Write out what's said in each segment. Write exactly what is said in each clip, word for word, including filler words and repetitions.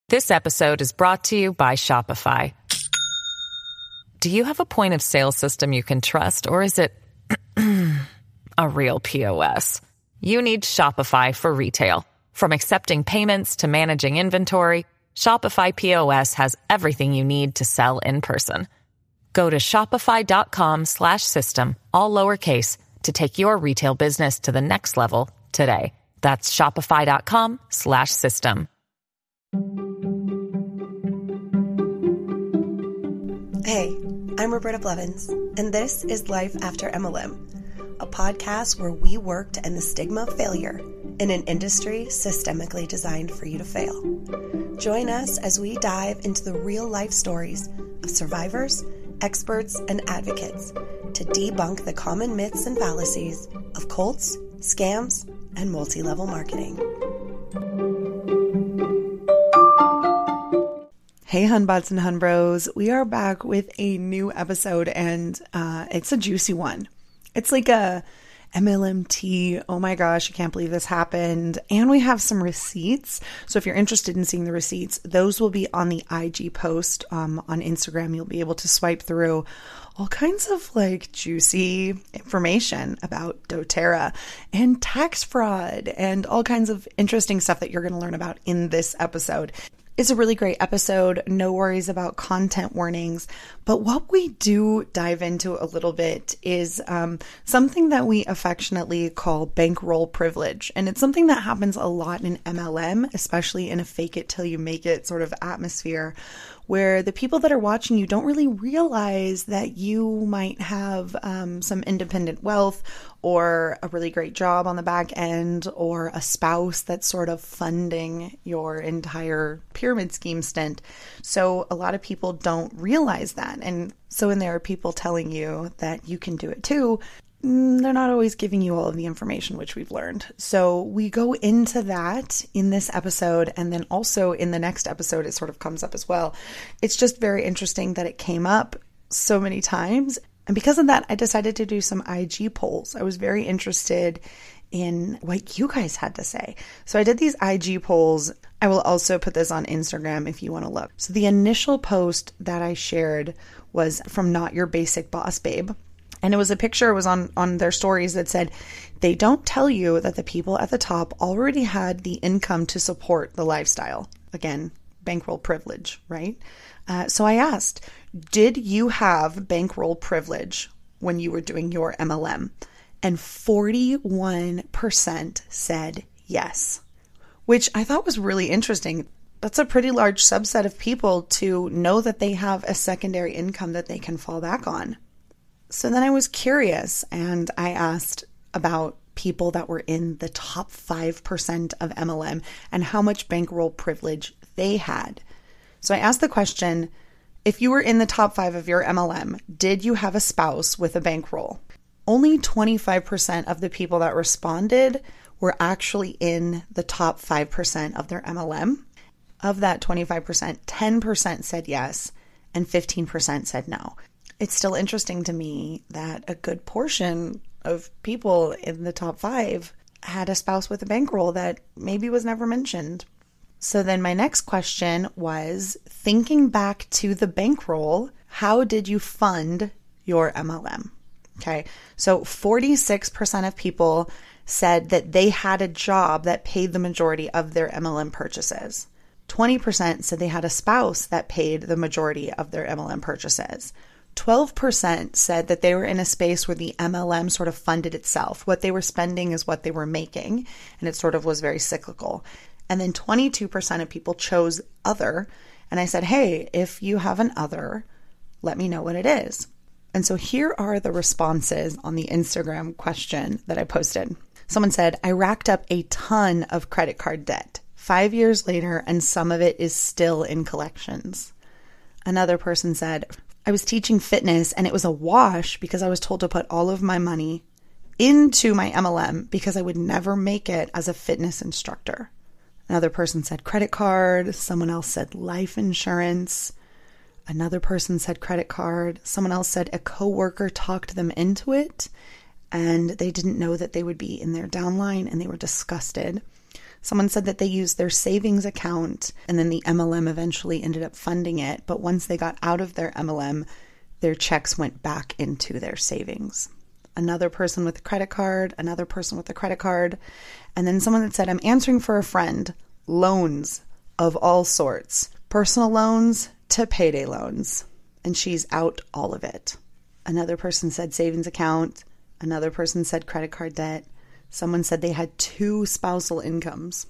This episode is brought to you by Shopify. Do you have a point of sale system you can trust, or is it a real P O S? You need Shopify for retail. From accepting payments to managing inventory, Shopify P O S has everything you need to sell in person. Go to shopify.com slash system, all lowercase, to take your retail business to the next level today. That's shopify.com slash system. Hey, I'm Roberta Blevins, and this is Life After M L M, a podcast where we work to end the stigma of failure in an industry systemically designed for you to fail. Join us as we dive into the real-life stories of survivors, experts, and advocates to debunk the common myths and fallacies of cults, scams, and multi-level marketing. Hey, Hunbots and Hunbros. We are back with a new episode, and uh, it's a juicy one. It's like a M L M T. Oh my gosh, I can't believe this happened. And we have some receipts. So if you're interested in seeing the receipts, those will be on the I G post um, on Instagram. You'll be able to swipe through all kinds of like juicy information about doTERRA and tax fraud and all kinds of interesting stuff that you're going to learn about in this episode. It's a really great episode. No worries about content warnings. But what we do dive into a little bit is um, something that we affectionately call bankroll privilege. And it's something that happens a lot in M L M, especially in a fake it till you make it sort of atmosphere, where the people that are watching you don't really realize that you might have um, some independent wealth or a really great job on the back end or a spouse that's sort of funding your entire pyramid scheme stint. So a lot of people don't realize that. And so when there are people telling you that you can do it too, they're not always giving you all of the information, which we've learned. So we go into that in this episode, and then also in the next episode, it sort of comes up as well. It's just very interesting that it came up so many times. And because of that, I decided to do some I G polls. I was very interested in what you guys had to say. So I did these I G polls. I will also put this on Instagram if you want to look. So the initial post that I shared was from Not Your Basic Boss Babe. And it was a picture, it was on, on their stories that said, they don't tell you that the people at the top already had the income to support the lifestyle. Again, bankroll privilege, right? Uh, so I asked, did you have bankroll privilege when you were doing your M L M? And forty-one percent said yes, which I thought was really interesting. That's a pretty large subset of people to know that they have a secondary income that they can fall back on. So then I was curious and I asked about people that were in the top five percent of M L M and how much bankroll privilege they had. So I asked the question, if you were in the top five of your M L M, did you have a spouse with a bankroll? Only twenty-five percent of the people that responded were actually in the top five percent of their M L M. Of that twenty-five percent, ten percent said yes and fifteen percent said no. It's still interesting to me that a good portion of people in the top five had a spouse with a bankroll that maybe was never mentioned. So then my next question was, thinking back to the bankroll, how did you fund your M L M? Okay, so forty-six percent of people said that they had a job that paid the majority of their M L M purchases. twenty percent said they had a spouse that paid the majority of their M L M purchases. twelve percent said that they were in a space where the M L M sort of funded itself. What they were spending is what they were making, and it sort of was very cyclical. And then twenty-two percent of people chose other. And I said, hey, if you have an other, let me know what it is. And so here are the responses on the Instagram question that I posted. Someone said, I racked up a ton of credit card debt five years later, and some of it is still in collections. Another person said, I was teaching fitness and it was a wash because I was told to put all of my money into my M L M because I would never make it as a fitness instructor. Another person said credit card. Someone else said life insurance. Another person said credit card. Someone else said a coworker talked them into it and they didn't know that they would be in their downline and they were disgusted. Someone said that they used their savings account and then the M L M eventually ended up funding it. But once they got out of their M L M, their checks went back into their savings. Another person with a credit card, another person with a credit card. And then someone that said, I'm answering for a friend, loans of all sorts, personal loans to payday loans. And she's out all of it. Another person said savings account. Another person said credit card debt. Someone said they had two spousal incomes.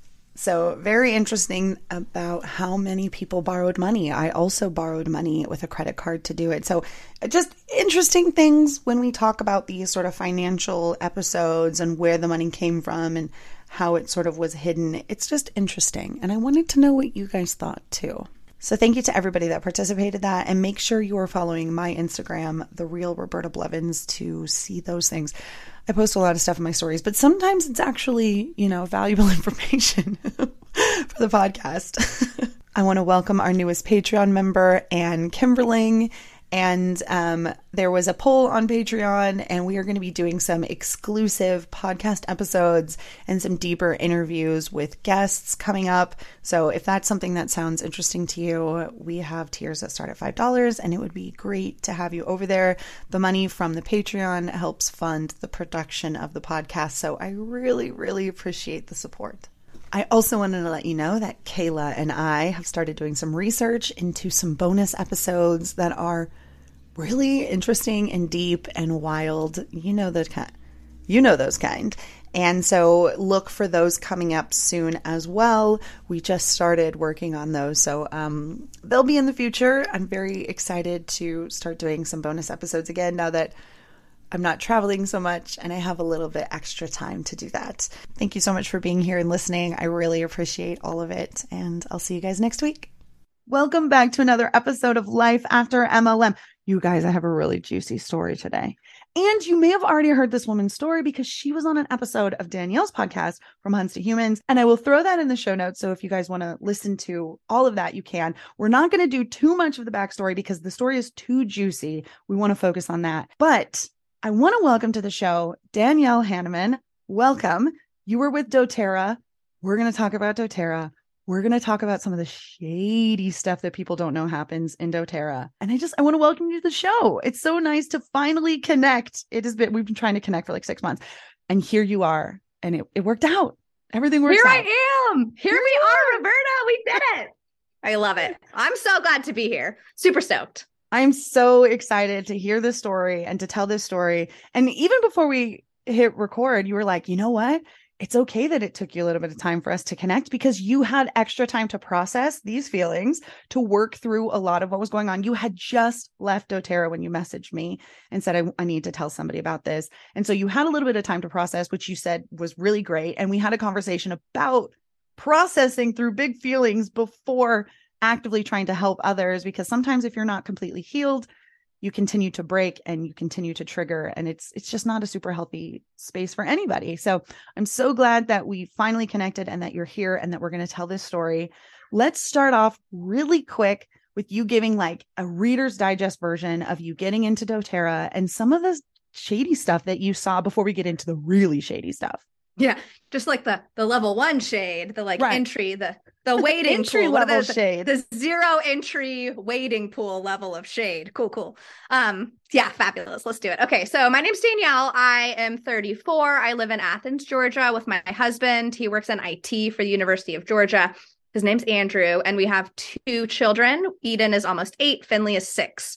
So very interesting about how many people borrowed money. I also borrowed money with a credit card to do it. So just interesting things when we talk about these sort of financial episodes and where the money came from and how it sort of was hidden. It's just interesting. And I wanted to know what you guys thought too. So thank you to everybody that participated that, and make sure you are following my Instagram, The Real Roberta Blevins, to see those things. I post a lot of stuff in my stories, but sometimes it's actually, you know, valuable information for the podcast. I want to welcome our newest Patreon member, Anne Kimberling. And um, there was a poll on Patreon, and we are going to be doing some exclusive podcast episodes and some deeper interviews with guests coming up. So if that's something that sounds interesting to you, we have tiers that start at five dollars, and it would be great to have you over there. The money from the Patreon helps fund the production of the podcast. So I really, really appreciate the support. I also wanted to let you know that Kayla and I have started doing some research into some bonus episodes that are really interesting and deep and wild. You know the kind, you know those kind. And so look for those coming up soon as well. We just started working on those, so um, they'll be in the future. I'm very excited to start doing some bonus episodes again now that I'm not traveling so much and I have a little bit extra time to do that. Thank you so much for being here and listening. I really appreciate all of it, and I'll see you guys next week. Welcome back to another episode of Life After M L M. You guys, I have a really juicy story today. And you may have already heard this woman's story because she was on an episode of Danielle's podcast, From Hunts to Humans. And I will throw that in the show notes. So if you guys want to listen to all of that, you can. We're not going to do too much of the backstory because the story is too juicy. We want to focus on that. But I want to welcome to the show Danielle Hanneman. Welcome. You were with doTERRA. We're going to talk about doTERRA. We're going to talk about some of the shady stuff that people don't know happens in doTERRA. And I just, I want to welcome you to the show. It's so nice to finally connect. It has been, we've been trying to connect for like six months. And here you are. And it, it worked out. Everything worked Here out. I am. Here, here we are, Roberta. We did it. I love it. I'm so glad to be here. Super stoked. I'm so excited to hear this story and to tell this story. And even before we hit record, you were like, you know what? It's okay that it took you a little bit of time for us to connect because you had extra time to process these feelings, to work through a lot of what was going on. You had just left doTERRA when you messaged me and said, I, I need to tell somebody about this. And so you had a little bit of time to process, which you said was really great. And we had a conversation about processing through big feelings before actively trying to help others, because sometimes if you're not completely healed, you continue to break and you continue to trigger, and it's it's just not a super healthy space for anybody. So I'm so glad that we finally connected and that you're here and that we're going to tell this story. Let's start off really quick with you giving like a Reader's Digest version of you getting into doTERRA and some of the shady stuff that you saw before we get into the really shady stuff. Yeah, just like the the level one shade, the like right. entry, the the waiting entry pool, level the, shade, the zero entry waiting pool level of shade. Cool, cool. Um, yeah, fabulous. Let's do it. Okay, so my name's Danielle. I am thirty-four. I live in Athens, Georgia, with my husband. He works in I T for the University of Georgia. His name's Andrew, and we have two children. Eden is almost eight. Finley is six.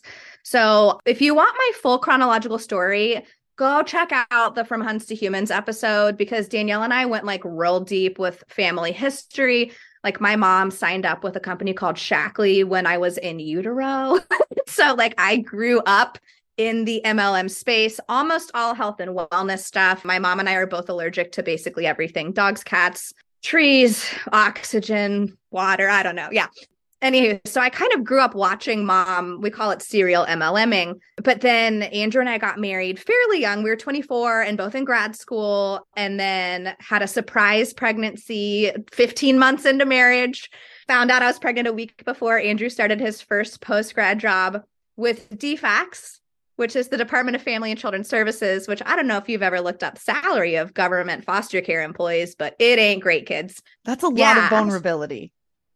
So if you want my full chronological story, go check out the From Hunts to Humans episode, because Danielle and I went like real deep with family history. Like my mom signed up with a company called Shackley when I was in utero. So like I grew up in the M L M space, almost all health and wellness stuff. My mom and I are both allergic to basically everything: dogs, cats, trees, oxygen, water. I don't know. Yeah. Anywho, so I kind of grew up watching mom, we call it serial MLMing, but then Andrew and I got married fairly young. We were twenty-four and both in grad school, and then had a surprise pregnancy fifteen months into marriage. Found out I was pregnant a week before Andrew started his first post-grad job with D FACS. which is the Department of Family and Children's Services, which I don't know if you've ever looked up salary of government foster care employees, but it ain't great, kids. That's a lot Yeah. of vulnerability.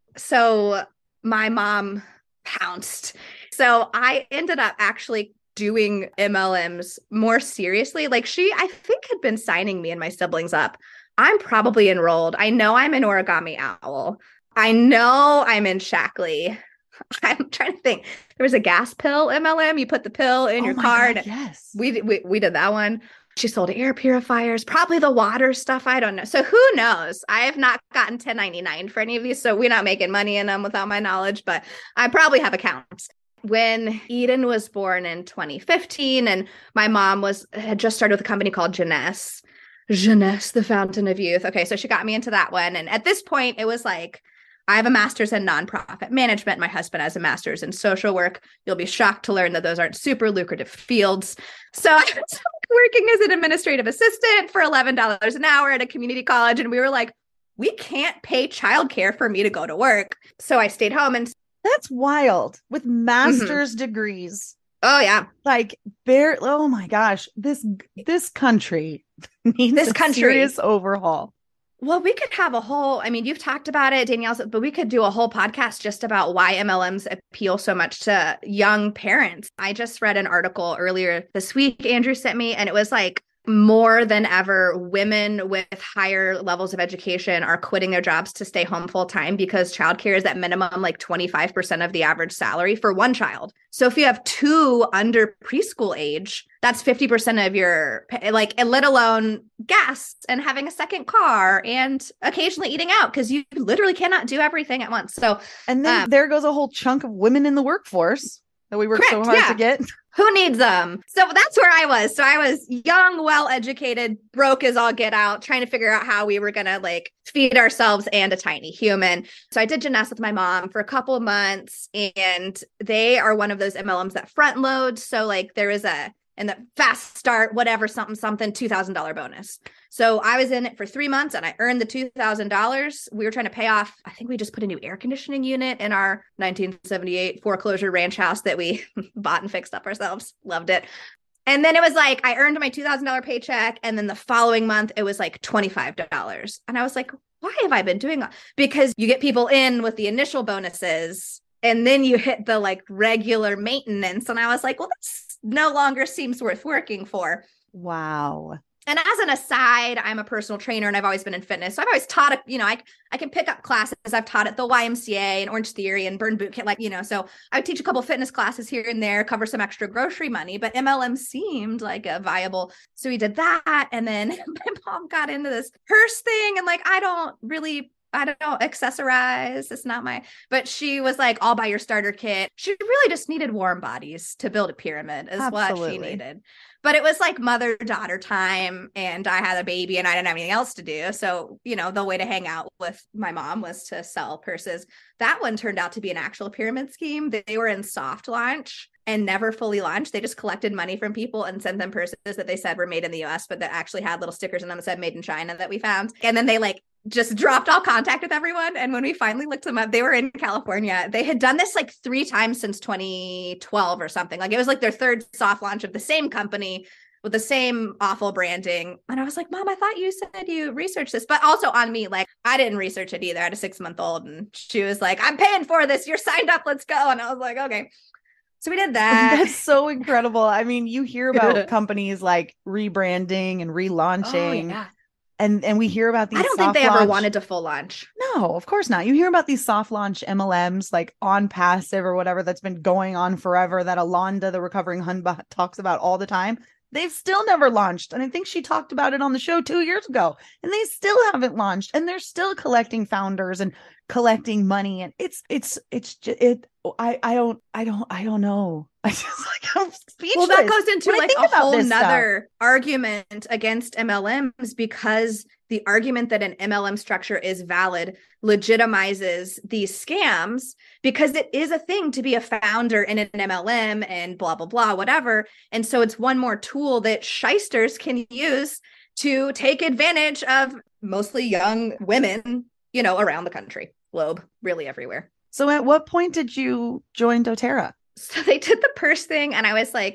So my mom pounced. So I ended up actually doing M L Ms more seriously. Like she, I think, had been signing me and my siblings up. I'm probably enrolled. I know I'm in Origami Owl. I know I'm in Shackley. I'm trying to think. There was a gas pill M L M. You put the pill in Oh your my card. God, yes. We, we we did that one. She sold air purifiers, probably the water stuff. I don't know. So who knows? I have not gotten ten ninety-nine for any of these. So we're not making money in them without my knowledge, but I probably have accounts. When Eden was born in twenty fifteen, and my mom was had just started with a company called Jeunesse. Jeunesse, the fountain of youth. Okay, so she got me into that one. And at this point, it was like, I have a master's in nonprofit management. My husband has a master's in social work. You'll be shocked to learn that those aren't super lucrative fields. So I was working as an administrative assistant for eleven dollars an hour at a community college. And we were like, we can't pay childcare for me to go to work. So I stayed home and That's wild. With master's mm-hmm. degrees. Oh, yeah. Like, bare, oh my gosh, this this country needs this a country. serious overhaul. Well, we could have a whole, I mean, you've talked about it, Danielle, but we could do a whole podcast just about why M L Ms appeal so much to young parents. I just read an article earlier this week Andrew sent me, and it was like, more than ever, women with higher levels of education are quitting their jobs to stay home full time because childcare is at minimum like twenty-five percent of the average salary for one child. So if you have two under preschool age, that's fifty percent of your, like, let alone gas and having a second car and occasionally eating out because you literally cannot do everything at once. So, and then um, there goes a whole chunk of women in the workforce that we work correct, so hard yeah. to get. Who needs them? So that's where I was. So I was young, well-educated, broke as all get out, trying to figure out how we were going to like feed ourselves and a tiny human. So I did Jeunesse with my mom for a couple of months, and they are one of those M L Ms that front load. So like there is a, and the fast start, whatever, something, something, two thousand dollars bonus. So I was in it for three months and I earned the two thousand dollars. We were trying to pay off, I think we just put a new air conditioning unit in our nineteen seventy-eight foreclosure ranch house that we bought and fixed up ourselves. Loved it. And then it was like, I earned my two thousand dollars paycheck. And then the following month, it was like twenty-five dollars. And I was like, why have I been doing that? Because you get people in with the initial bonuses and then you hit the like regular maintenance. And I was like, well, this no longer seems worth working for. Wow. And as an aside, I'm a personal trainer and I've always been in fitness. So I've always taught, a, you know, I, I can pick up classes. I've taught at the Y M C A and Orange Theory and Burn Boot Camp, like, you know, so I would teach a couple fitness classes here and there, cover some extra grocery money, but M L M seemed like a viable. So we did that. And then my mom got into this purse thing and like, I don't really I don't know, accessorize. It's not my, but she was like, I'll buy your starter kit. She really just needed warm bodies to build a pyramid is Absolutely. What she needed. But it was like mother-daughter time and I had a baby and I didn't have anything else to do. So, you know, the way to hang out with my mom was to sell purses. That one turned out to be an actual pyramid scheme. They were in soft launch and never fully launched. They just collected money from people and sent them purses that they said were made in the U S, but that actually had little stickers in them that said made in China that we found. And then they like just dropped all contact with everyone. And when we finally looked them up, they were in California. They had done this like three times since twenty twelve or something. Like it was like their third soft launch of the same company with the same awful branding. And I was like, Mom, I thought you said you researched this, but also on me, like I didn't research it either. I had a six month old and she was like, I'm paying for this. You're signed up. Let's go. And I was like, okay. So we did that. That's so incredible. I mean, you hear about companies like rebranding and relaunching. Oh, yeah. And and we hear about these. I don't think they launch... ever wanted to full launch. No, of course not. You hear about these soft launch M L Ms like On Passive or whatever that's been going on forever that Alonda, the recovering Hunba, talks about all the time. They've still never launched. And I think she talked about it on the show two years ago. And they still haven't launched. And they're still collecting founders and collecting money. And it's it's it's just it. I I don't I don't I don't know. I just like I'm speechless. Well, that goes into like a whole nother argument against M L Ms because the argument that an M L M structure is valid legitimizes these scams because it is a thing to be a founder in an M L M and blah, blah, blah, whatever. And so it's one more tool that shysters can use to take advantage of mostly young women, you know, around the country, globe, really everywhere. So at what point did you join doTERRA? So they did the purse thing and I was like,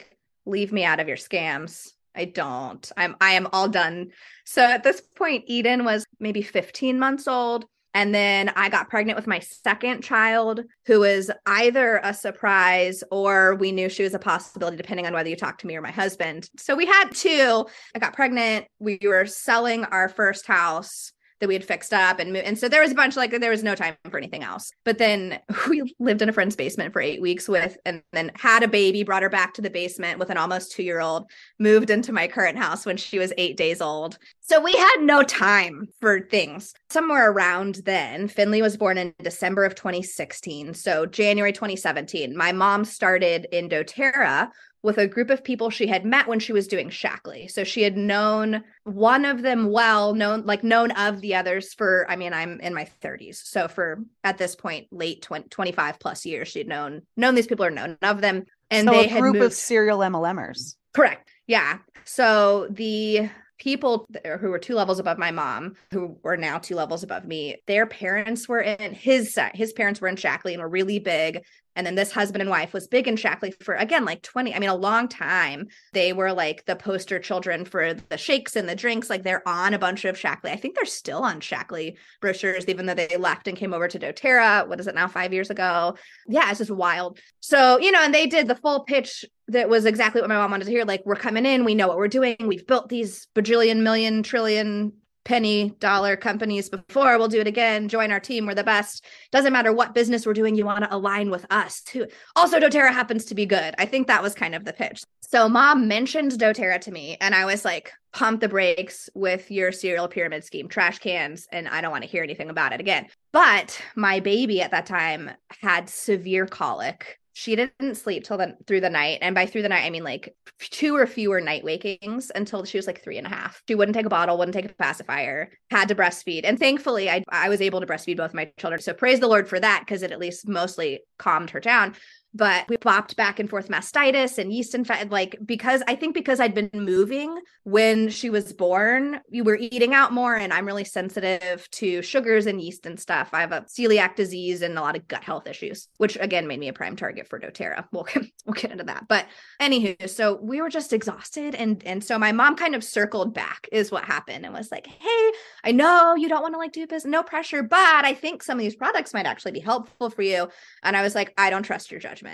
leave me out of your scams. I don't. I'm I am all done. So at this point, Eden was maybe fifteen months old. And then I got pregnant with my second child, who was either a surprise or we knew she was a possibility, depending on whether you talk to me or my husband. So we had two. I got pregnant. We were selling our first house that we had fixed up. And, and so there was a bunch, like there was no time for anything else. But then we lived in a friend's basement for eight weeks with, and then had a baby, brought her back to the basement with an almost two-year-old, moved into my current house when she was eight days old. So we had no time for things. Somewhere around then, Finley was born in December of twenty sixteen. So January twenty seventeen, my mom started in doTERRA with a group of people she had met when she was doing Shaklee. So she had known one of them well, known like known of the others for, I mean, I'm in my thirties. So for, at this point, late twenty, twenty-five plus years, she'd known, known these people or known of them. And so they a had group moved. of serial M L Mers. Correct. Yeah. So the people who were two levels above my mom, who were now two levels above me, their parents were in his, his parents were in Shaklee and were really big. And then this husband and wife was big in Shaklee for, again, like twenty, I mean, a long time. They were like the poster children for the shakes and the drinks. Like they're on a bunch of Shaklee. I think they're still on Shaklee brochures, even though they left and came over to doTERRA. What is it now? Five years ago. Yeah, it's just wild. So, you know, and they did the full pitch that was exactly what my mom wanted to hear. Like, we're coming in. We know what we're doing. We've built these bajillion, million, trillion penny dollar companies before. We'll do it again. Join our team. We're the best. Doesn't matter what business we're doing. You want to align with us too. Also, doTERRA happens to be good. I think that was kind of the pitch. So mom mentioned doTERRA to me and I was like, pump the brakes with your serial pyramid scheme, trash cans. And I don't want to hear anything about it again. But my baby at that time had severe colic. She didn't sleep till the through the night. And by through the night, I mean like two or fewer night wakings until she was like three and a half. She wouldn't take a bottle, wouldn't take a pacifier, had to breastfeed. And thankfully, I, I was able to breastfeed both my children. So praise the Lord for that, because it at least mostly calmed her down. But we popped back and forth mastitis and yeast infection, like, because I think because I'd been moving when she was born, we were eating out more and I'm really sensitive to sugars and yeast and stuff. I have a celiac disease and a lot of gut health issues, which again made me a prime target for doTERRA. We'll, we'll get into that. But anywho, so we were just exhausted. And, and so my mom kind of circled back is what happened and was like, hey, I know you don't want to like do business, no pressure, but I think some of these products might actually be helpful for you. And I was like, I don't trust your judgment.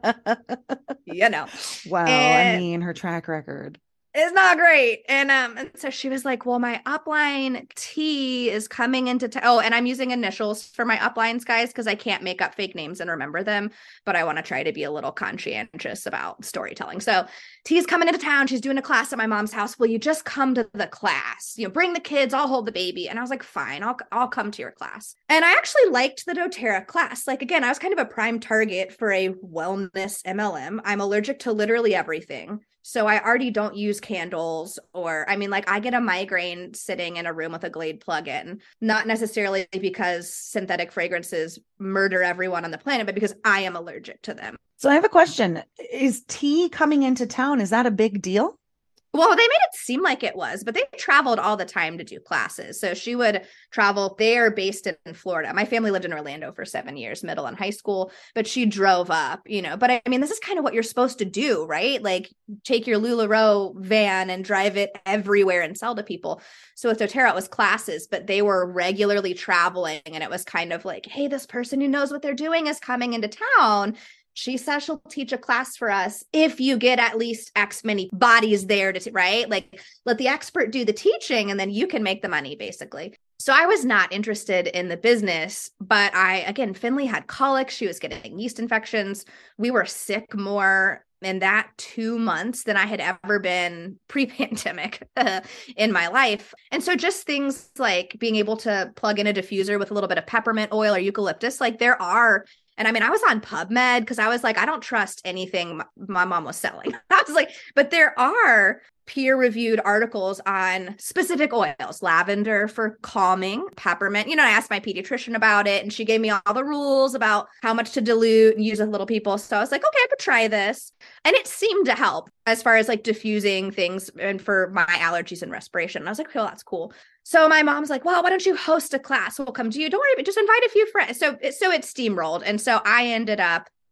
You know. Wow. And I mean, her track record. It's not great. And um, and so she was like, well, my upline T is coming into town. Oh, and I'm using initials for my uplines, guys, because I can't make up fake names and remember them. But I want to try to be a little conscientious about storytelling. So T is coming into town. She's doing a class at my mom's house. Will you just come to the class? You know, bring the kids. I'll hold the baby. And I was like, fine, I'll I'll come to your class. And I actually liked the doTERRA class. Like, again, I was kind of a prime target for a wellness M L M. I'm allergic to literally everything. So I already don't use candles, or, I mean, like, I get a migraine sitting in a room with a Glade plug-in, not necessarily because synthetic fragrances murder everyone on the planet, but because I am allergic to them. So I have a question. Is T coming into town? Is that a big deal? Well, they made it seem like it was, but they traveled all the time to do classes. So she would travel. They are based in Florida. My family lived in Orlando for seven years, middle and high school, but she drove up, you know, but I mean, this is kind of what you're supposed to do, right? Like, take your LuLaRoe van and drive it everywhere and sell to people. So with doTERRA, it was classes, but they were regularly traveling. And it was kind of like, hey, this person who knows what they're doing is coming into town. She says she'll teach a class for us if you get at least X many bodies there to, t- right? Like, let the expert do the teaching and then you can make the money, basically. So I was not interested in the business, but I, again, Finley had colic. She was getting yeast infections. We were sick more in that two months than I had ever been pre-pandemic in my life. And so just things like being able to plug in a diffuser with a little bit of peppermint oil or eucalyptus, like there are. And I mean, I was on PubMed because I was like, I don't trust anything my mom was selling. I was like, but there are peer-reviewed articles on specific oils, lavender for calming, peppermint. You know, I asked my pediatrician about it and she gave me all the rules about how much to dilute and use with little people. So I was like, okay, I could try this. And it seemed to help as far as like diffusing things and for my allergies and respiration. And I was like, oh, that's cool. So my mom's like, well, why don't you host a class? We'll come to you. Don't worry, but just invite a few friends. So, so it steamrolled. And so I ended up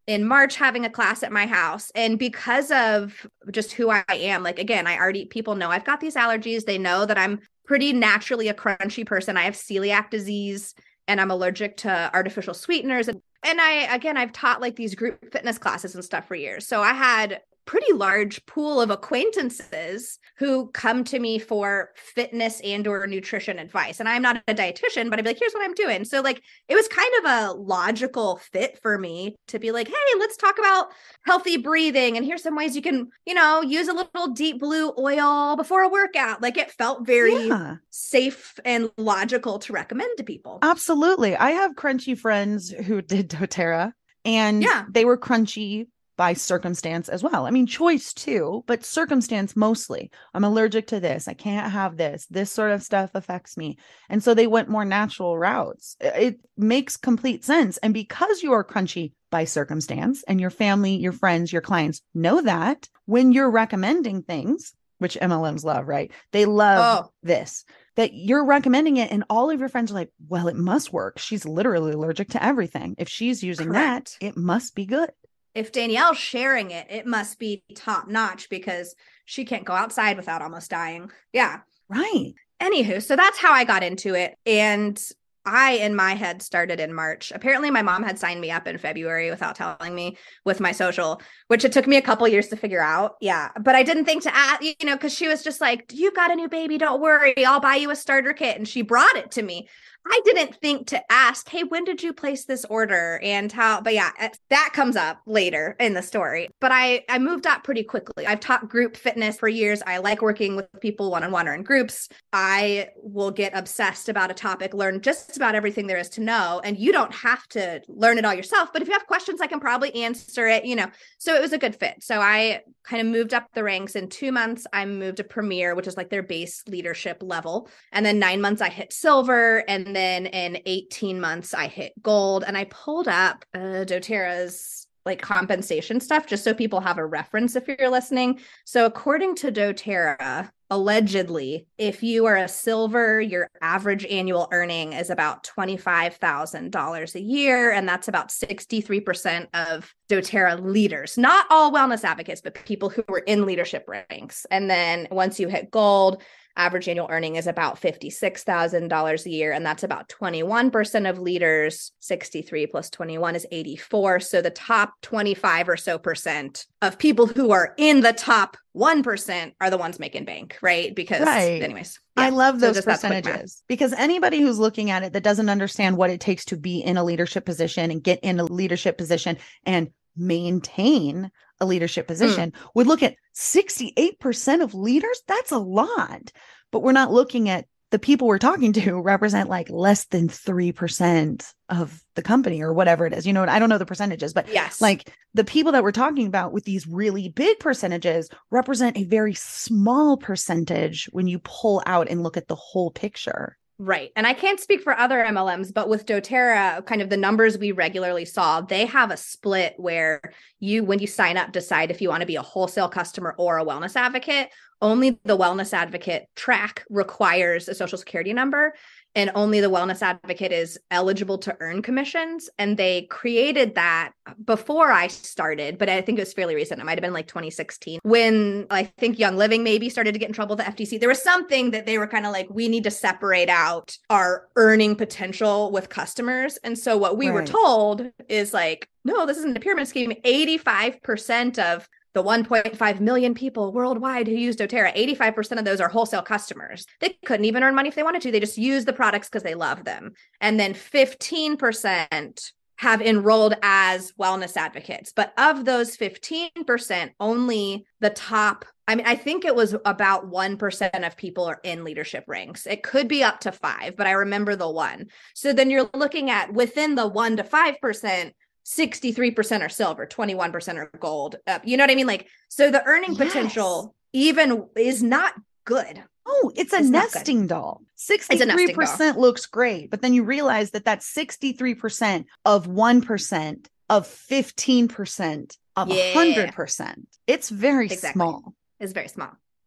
in March having a class at my house. And because of just who I am, like, again, I already, people know I've got these allergies. They know that I'm pretty naturally a crunchy person. I have celiac disease and I'm allergic to artificial sweeteners. And, and I, again, I've taught like these group fitness classes and stuff for years. So I had pretty large pool of acquaintances who come to me for fitness and or nutrition advice. And I'm not a dietitian, but I'd be like, here's what I'm doing. So like, it was kind of a logical fit for me to be like, hey, let's talk about healthy breathing. And here's some ways you can, you know, use a little deep blue oil before a workout. Like it felt very yeah. safe and logical to recommend to people. Absolutely. I have crunchy friends who did doTERRA and yeah. they were crunchy by circumstance as well. I mean, choice too, but circumstance mostly. I'm allergic to this. I can't have this. This sort of stuff affects me. And so they went more natural routes. It makes complete sense. And because you are crunchy by circumstance and your family, your friends, your clients know that, when you're recommending things, which M L Ms love, right? They love oh. this, that you're recommending it. And all of your friends are like, well, it must work. She's literally allergic to everything. If she's using Correct. that, it must be good. If Danielle's sharing it, it must be top notch because she can't go outside without almost dying. Yeah. Right. Anywho, so that's how I got into it. And I, in my head, started in March. Apparently, my mom had signed me up in February without telling me with my social, which it took me a couple years to figure out. Yeah. But I didn't think to ask, you know, because she was just like, you've got a new baby. Don't worry. I'll buy you a starter kit. And she brought it to me. I didn't think to ask, hey, when did you place this order and how, but yeah, that comes up later in the story. But I, I moved up pretty quickly. I've taught group fitness for years. I like working with people one-on-one or in groups. I will get obsessed about a topic, learn just about everything there is to know. And you don't have to learn it all yourself, but if you have questions, I can probably answer it, you know, so it was a good fit. So I kind of moved up the ranks. In two months, I moved to Premier, which is like their base leadership level. And then nine months I hit silver. And then in eighteen months, I hit gold. And I pulled up uh, doTERRA's like compensation stuff, just so people have a reference if you're listening. So according to doTERRA, allegedly, if you are a silver, your average annual earning is about twenty-five thousand dollars a year. And that's about sixty-three percent of doTERRA leaders, not all wellness advocates, but people who were in leadership ranks. And then once you hit gold, average annual earning is about fifty-six thousand dollars a year. And that's about twenty-one percent of leaders. sixty-three plus twenty-one is eighty-four. So the top twenty-five or so percent of people who are in the top one percent are the ones making bank, right? Because right. anyways. Yeah. I love those so percentages because anybody who's looking at it that doesn't understand what it takes to be in a leadership position and get in a leadership position and maintain a leadership position mm. would look at sixty-eight percent of leaders. That's a lot, but we're not looking at the people we're talking to represent like less than three percent of the company or whatever it is. You know, I don't know the percentages, but yes, like the people that we're talking about with these really big percentages represent a very small percentage when you pull out and look at the whole picture. Right. And I can't speak for other M L Ms, but with doTERRA, kind of the numbers we regularly saw, they have a split where you, when you sign up, decide if you want to be a wholesale customer or a wellness advocate. Only the wellness advocate track requires a social security number, and only the wellness advocate is eligible to earn commissions. And they created that before I started, but I think it was fairly recent. It might have been like twenty sixteen when I think Young Living maybe started to get in trouble with the F T C. There was something that they were kind of like, we need to separate out our earning potential with customers. And so what we right. were told is like, no, this isn't a pyramid scheme. eighty-five percent of the one point five million people worldwide who use doTERRA, eighty-five percent of those are wholesale customers. They couldn't even earn money if they wanted to. They just use the products because they love them. And then fifteen percent have enrolled as wellness advocates. But of those fifteen percent, only the top, I mean, I think it was about one percent of people are in leadership ranks. It could be up to five, but I remember the one. So then you're looking at within the one to five percent, sixty-three percent are silver, twenty-one percent are gold. Uh, you know what I mean? Like, so the earning yes. potential even is not good. Oh, it's a it's nesting doll. sixty-three percent looks great, but then you realize that that's sixty-three percent of one percent of fifteen percent of yeah. one hundred percent. It's very exactly. small. It's very small.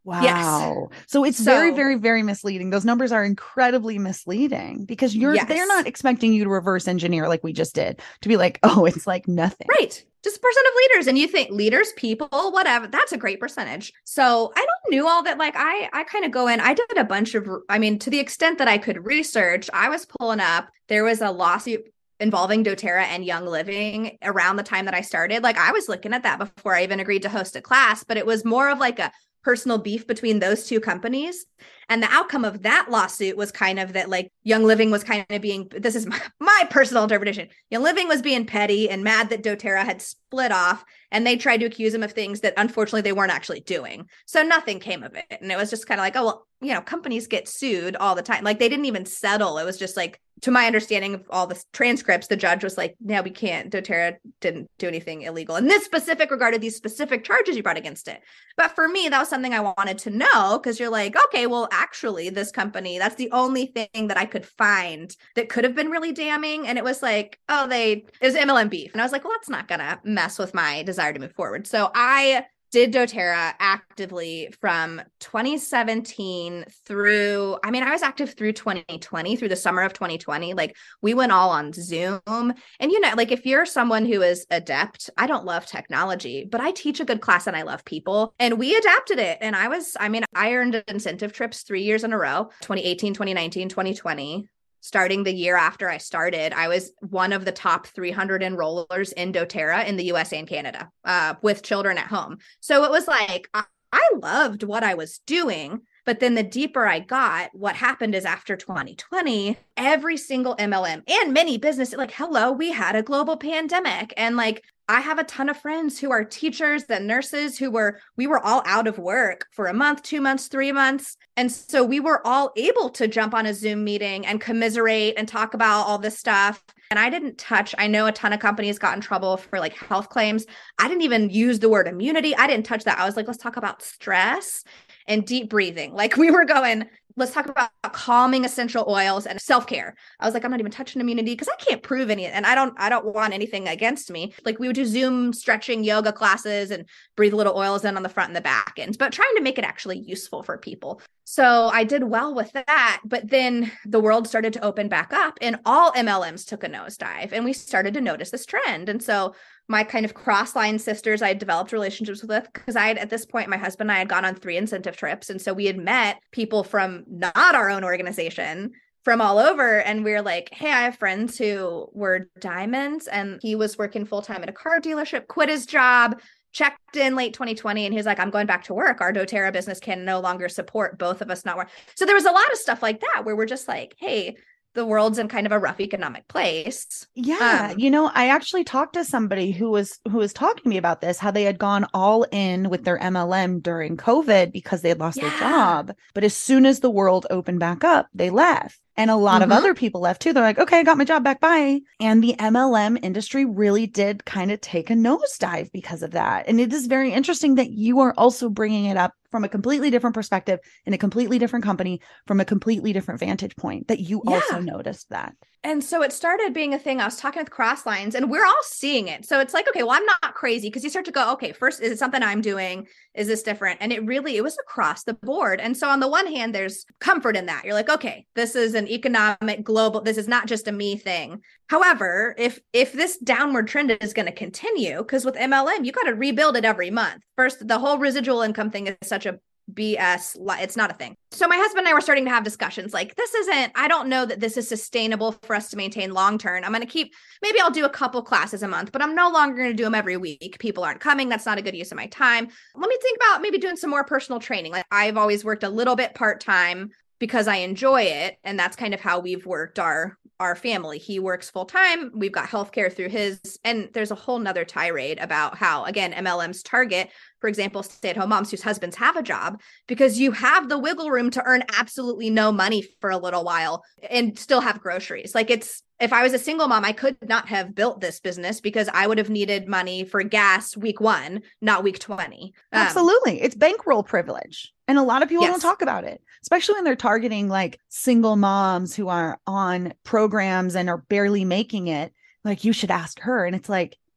Wow. Yes. So it's So, very, very, very misleading. Those numbers are incredibly misleading because you're yes. they're not expecting you to reverse engineer like we just did to be like, oh, it's like nothing. Right. Just percent of leaders. And you think leaders, people, whatever, that's a great percentage. So I don't knew all that. Like I, I kind of go in, I did a bunch of, I mean, to the extent that I could research, I was pulling up, there was a lawsuit involving doTERRA and Young Living around the time that I started. Like I was looking at that before I even agreed to host a class, but it was more of like a personal beef between those two companies. And the outcome of that lawsuit was kind of that like Young Living was kind of being, this is my, my personal interpretation. Young Living was being petty and mad that doTERRA had split off, and they tried to accuse him of things that unfortunately they weren't actually doing. So nothing came of it. And it was just kind of like, oh, well, you know, companies get sued all the time. Like they didn't even settle. It was just like, to my understanding of all the transcripts, the judge was like, no, we can't. doTERRA didn't do anything illegal in this specific regard of these specific charges you brought against it. But for me, that was something I wanted to know, because you're like, okay, well, actually, this company, that's the only thing that I could find that could have been really damning. And it was like, oh, they, it was M L M beef. And I was like, well, that's not going to mess with my desire to move forward. So I did doTERRA actively from twenty seventeen through, I mean, I was active through twenty twenty, through the summer of twenty twenty. Like we went all on Zoom. And, you know, like if you're someone who is adept, I don't love technology, but I teach a good class and I love people. And we adapted it. And I was, I mean, I earned incentive trips three years in a row, twenty eighteen, twenty nineteen, twenty twenty. Starting the year after I started, I was one of the top three hundred enrollers in doTERRA in the U S and Canada uh, with children at home. So it was like, I, I loved what I was doing. But then the deeper I got, what happened is after twenty twenty, every single M L M and many businesses, like, hello, we had a global pandemic. And like, I have a ton of friends who are teachers and nurses who were, we were all out of work for a month, two months, three months. And so we were all able to jump on a Zoom meeting and commiserate and talk about all this stuff. And I didn't touch, I know a ton of companies got in trouble for like health claims. I didn't even use the word immunity. I didn't touch that. I was like, let's talk about stress and deep breathing. Like we were going, let's talk about calming essential oils and self-care. I was like, I'm not even touching immunity because I can't prove any, and I don't, I don't want anything against me. Like we would do Zoom stretching yoga classes and breathe little oils in on the front and the back ends, but trying to make it actually useful for people. So I did well with that, but then the world started to open back up and all M L Ms took a nosedive and we started to notice this trend. And so my kind of cross-line sisters I had developed relationships with, because I had, at this point, my husband and I had gone on three incentive trips. And so we had met people from not our own organization from all over. And we were like, hey, I have friends who were diamonds, and he was working full-time at a car dealership, quit his job, checked in late twenty twenty. And he's like, I'm going back to work. Our doTERRA business can no longer support both of us not work. So there was a lot of stuff like that where we're just like, hey, the world's in kind of a rough economic place. Yeah. Um, you know, I actually talked to somebody who was, who was talking to me about this, how they had gone all in with their M L M during COVID because they had lost yeah. their job. But as soon as the world opened back up, they left. And a lot mm-hmm. of other people left too. They're like, okay, I got my job back. Bye. And the M L M industry really did kind of take a nosedive because of that. And it is very interesting that you are also bringing it up from a completely different perspective in a completely different company from a completely different vantage point, that you yeah. also noticed that. And so it started being a thing. I was talking with Crosslines and we're all seeing it. So it's like, okay, well, I'm not crazy, because you start to go, okay, first, is it something I'm doing? Is this different? And it really, it was across the board. And so on the one hand, there's comfort in that. You're like, okay, this is an economic global, this is not just a me thing. However, if if this downward trend is going to continue, because with M L M, you got to rebuild it every month. First, the whole residual income thing is such a B S, it's not a thing. So my husband and I were starting to have discussions like, this isn't, I don't know that this is sustainable for us to maintain long term. I'm going to keep, maybe I'll do a couple classes a month, but I'm no longer going to do them every week. People aren't coming. That's not a good use of my time. Let me think about maybe doing some more personal training. Like I've always worked a little bit part-time because I enjoy it. And that's kind of how we've worked our our family. He works full time. We've got healthcare through his, and there's a whole nother tirade about how, again, M L M's target, for example, stay-at-home moms whose husbands have a job, because you have the wiggle room to earn absolutely no money for a little while and still have groceries. Like it's, if I was a single mom, I could not have built this business because I would have needed money for gas week one, not week twenty. Um, Absolutely. It's bankroll privilege. And a lot of people yes. don't talk about it, especially when they're targeting like single moms who are on programs and are barely making it. Like, you should ask her. And it's like,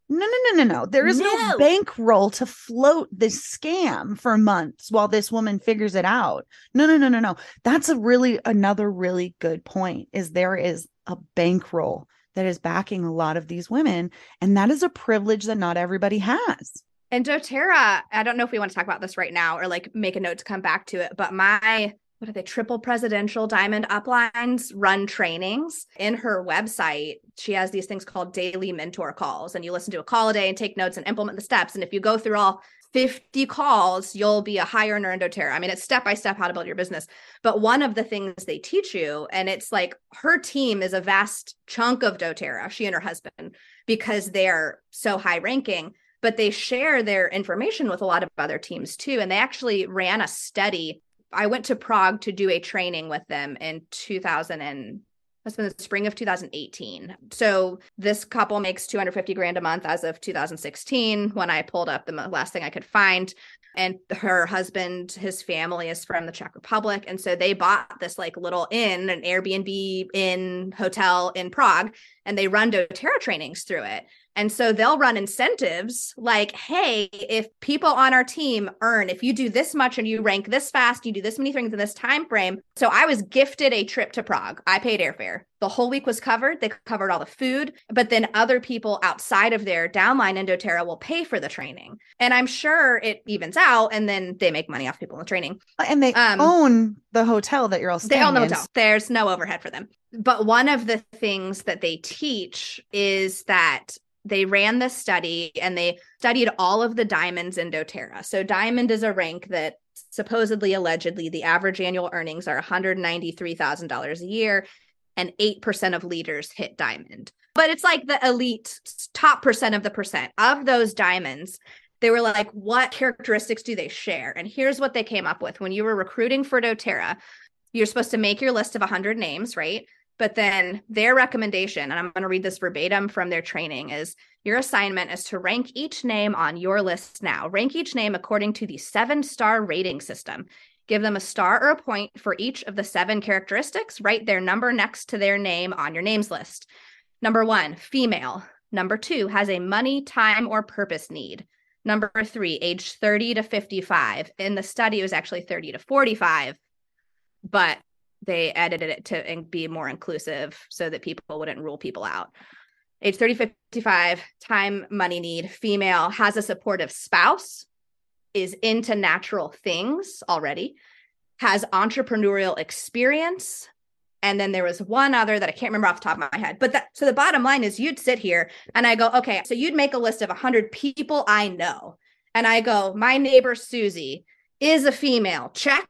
No, no, no, no, no. There is no, No. bankroll to float this scam for months while this woman figures it out. No, no, no, no, no. That's a really another really good point is there is a bankroll that is backing a lot of these women. And that is a privilege that not everybody has. And doTERRA, I don't know if we want to talk about this right now or like make a note to come back to it, but my, what are they, triple presidential diamond uplines run trainings. In her website, she has these things called daily mentor calls, and you listen to a call a day and take notes and implement the steps. And if you go through all fifty calls, you'll be a high earner in doTERRA. I mean, it's step-by-step how to build your business. But one of the things they teach you, and it's like her team is a vast chunk of doTERRA, she and her husband, because they're so high ranking, but they share their information with a lot of other teams too. And they actually ran a study. I went to Prague to do a training with them in two thousand and that's been the spring of two thousand eighteen. So this couple makes two hundred fifty grand a month as of two thousand sixteen when I pulled up the last thing I could find. And her husband, his family is from the Czech Republic. And so they bought this like little inn, an Airbnb inn hotel in Prague, and they run doTERRA trainings through it. And so they'll run incentives like, hey, if people on our team earn, if you do this much and you rank this fast, you do this many things in this time frame. So I was gifted a trip to Prague. I paid airfare. The whole week was covered. They covered all the food, but then other people outside of their downline in doTERRA will pay for the training. And I'm sure it evens out, and then they make money off people in the training. And they um, own the hotel that you're all staying in. They own the in. hotel. There's no overhead for them. But one of the things that they teach is that they ran this study and they studied all of the diamonds in doTERRA. So diamond is a rank that supposedly, allegedly, the average annual earnings are one hundred ninety-three thousand dollars a year, and eight percent of leaders hit diamond. But it's like the elite top percent of the percent of those diamonds. They were like, what characteristics do they share? And here's what they came up with. When you were recruiting for doTERRA, you're supposed to make your list of one hundred names, right? But then their recommendation, and I'm going to read this verbatim from their training, is your assignment is to rank each name on your list now. Rank each name according to the seven-star rating system. Give them a star or a point for each of the seven characteristics. Write their number next to their name on your names list. Number one, female. Number two, has a money, time, or purpose need. Number three, age thirty to fifty-five. In the study, it was actually thirty to forty-five, but they edited it to be more inclusive so that people wouldn't rule people out. Age thirty, fifty-five, time, money need, female, has a supportive spouse, is into natural things already, has entrepreneurial experience. And then there was one other that I can't remember off the top of my head. But that, so the bottom line is you'd sit here and I go, okay, so you'd make a list of one hundred people I know. And I go, my neighbor Susie is a female, check.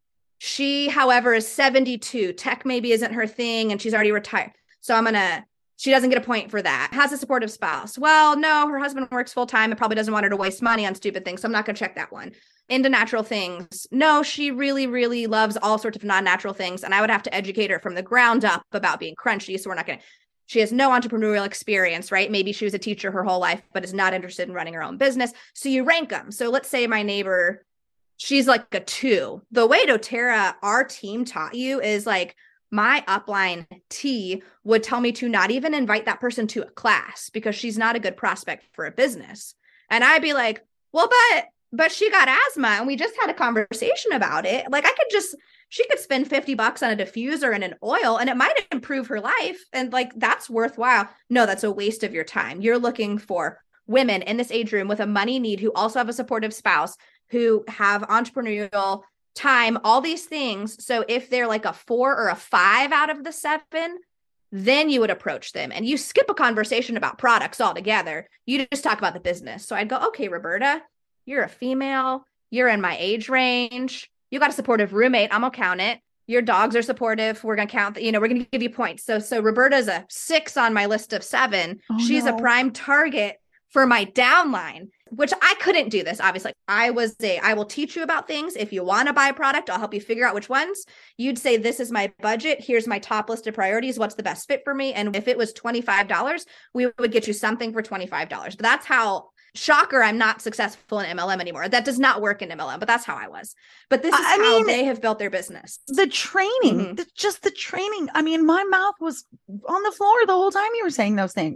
She, however, is seventy-two. Tech maybe isn't her thing and she's already retired. So I'm going to, she doesn't get a point for that. Has a supportive spouse. Well, no, her husband works full time and probably doesn't want her to waste money on stupid things. So I'm not going to check that one. Into natural things. No, she really, really loves all sorts of non-natural things. And I would have to educate her from the ground up about being crunchy. So we're not going to, she has no entrepreneurial experience, right? Maybe she was a teacher her whole life, but is not interested in running her own business. So you rank them. So let's say my neighbor, she's like a two. The way doTERRA, our team taught you is like my upline T would tell me to not even invite that person to a class because she's not a good prospect for a business. And I'd be like, well, but, but she got asthma and we just had a conversation about it. Like I could just, she could spend fifty bucks on a diffuser and an oil and it might improve her life. And like, that's worthwhile. No, that's a waste of your time. You're looking for women in this age room with a money need who also have a supportive spouse, who have entrepreneurial time, all these things. So if they're like a four or a five out of the seven, then you would approach them and you skip a conversation about products altogether. You just talk about the business. So I'd go, okay, Roberta, you're a female. You're in my age range. You got a supportive roommate. I'm gonna count it. Your dogs are supportive. We're going to count, the, you know, we're going to give you points. So, so Roberta's a six on my list of seven. Oh, She's no. a prime target for my downline, which I couldn't do this. Obviously I was a, I will teach you about things. If you want to buy a product, I'll help you figure out which ones. You'd say, this is my budget. Here's my top list of priorities. What's the best fit for me? And if it was twenty-five dollars, we would get you something for twenty-five dollars. But that's how, shocker, I'm not successful in M L M anymore. That does not work in M L M, but that's how I was. But this is I how mean, they have built their business. The training, Mhm. the, just the training. I mean, my mouth was on the floor the whole time you were saying those things.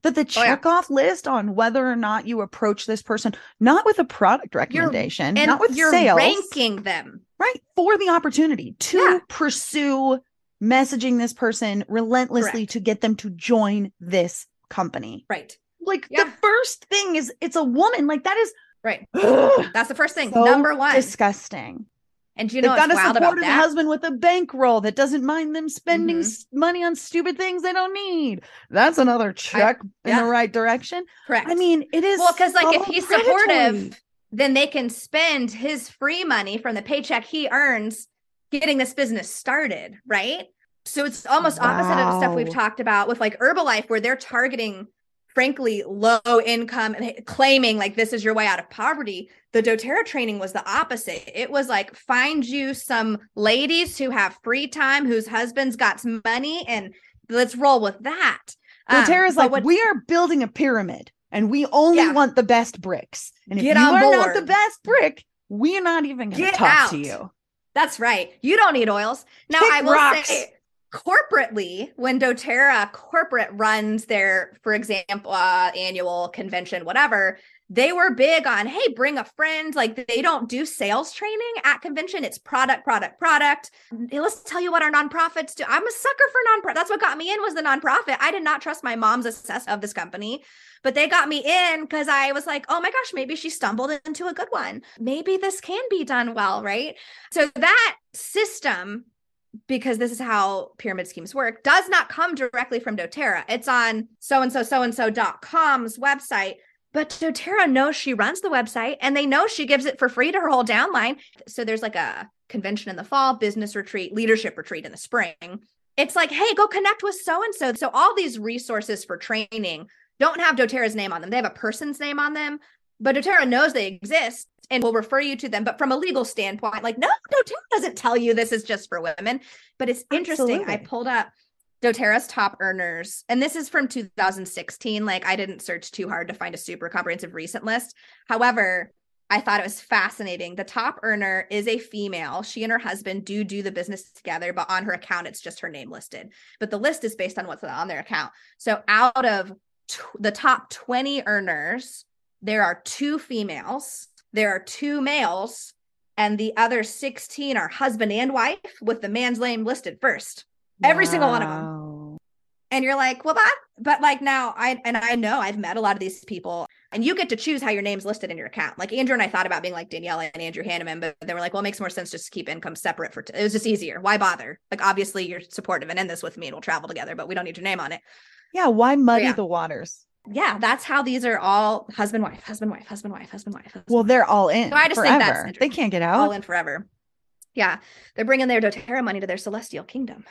That the Oh, yeah. checkoff list on whether or not you approach this person, not with a product recommendation, and not with you're sales, ranking them. right? For the opportunity to Yeah. pursue messaging this person relentlessly Correct. to get them to join this company. Right. Like Yeah. the first thing is it's a woman. Like that is Right. ugh, That's the first thing. so Number one. disgusting. And do you know They've what's got a wild about supportive that? husband with a bankroll that doesn't mind them spending Mhm. s- money on stupid things they don't need. That's another check in yeah. the right direction. Correct. I mean, it is well, because like so if he's predatory. supportive, then they can spend his free money from the paycheck he earns getting this business started, right? So it's almost opposite of stuff we've Wow. talked about with like Herbalife, where they're targeting, frankly, low income and claiming like this is your way out of poverty. The doTERRA training was the opposite. It was like, find you some ladies who have free time, whose husbands got some money, and let's roll with that. Um, doTERRA's but like, what- we are building a pyramid and we only Yeah. want the best bricks. And if Get you on are not the board. best brick, we're not even going to Get talk to out. you. That's right. You don't need oils. Now, Kick I will rocks. say corporately, when doTERRA corporate runs their, for example, uh, annual convention, whatever, they were big on, hey, bring a friend. Like they don't do sales training at convention. It's product, product, product. Hey, let's tell you what our nonprofits do. I'm a sucker for nonprofit. That's what got me in, was the nonprofit. I did not trust my mom's assess of this company, but they got me in because I was like, oh my gosh, maybe she stumbled into a good one. Maybe this can be done well, right? So that system, because this is how pyramid schemes work, does not come directly from doTERRA. It's on so-and-so, so-and-so dot com's website. But doTERRA knows she runs the website and they know she gives it for free to her whole downline. So there's like a convention in the fall, business retreat, leadership retreat in the spring. It's like, hey, go connect with so-and-so. So all these resources for training don't have doTERRA's name on them. They have a person's name on them, but doTERRA knows they exist and will refer you to them. But from a legal standpoint, like, no, doTERRA doesn't tell you this is just for women. But it's interesting. Absolutely. I pulled up doTERRA's top earners, and this is from two thousand sixteen. Like, I didn't search too hard to find a super comprehensive recent list. However, I thought it was fascinating. The top earner is a female. She and her husband do do the business together, but on her account, it's just her name listed. But the list is based on what's on their account. So out of t- the top twenty earners, there are two females, there are two males, and the other sixteen are husband and wife with the man's name listed first. Every single one of them. Wow. And you're like, well, that, but like now I, and I know I've met a lot of these people, and you get to choose how your name's listed in your account. Like Andrew and I thought about being like Danielle and Andrew Hanneman, but they were like, well, it makes more sense just to keep income separate for, t- it was just easier. Why bother? Like, obviously you're supportive and in this with me and we'll travel together, but we don't need your name on it. Yeah. Why muddy yeah. the waters? Yeah. That's how these are all husband, wife, husband, wife, husband, wife, husband, wife. Husband, Well, wife. they're all in. So I just think forever. that's interesting. They can't get all out. in forever. Yeah. They're bringing their doTERRA money to their celestial kingdom.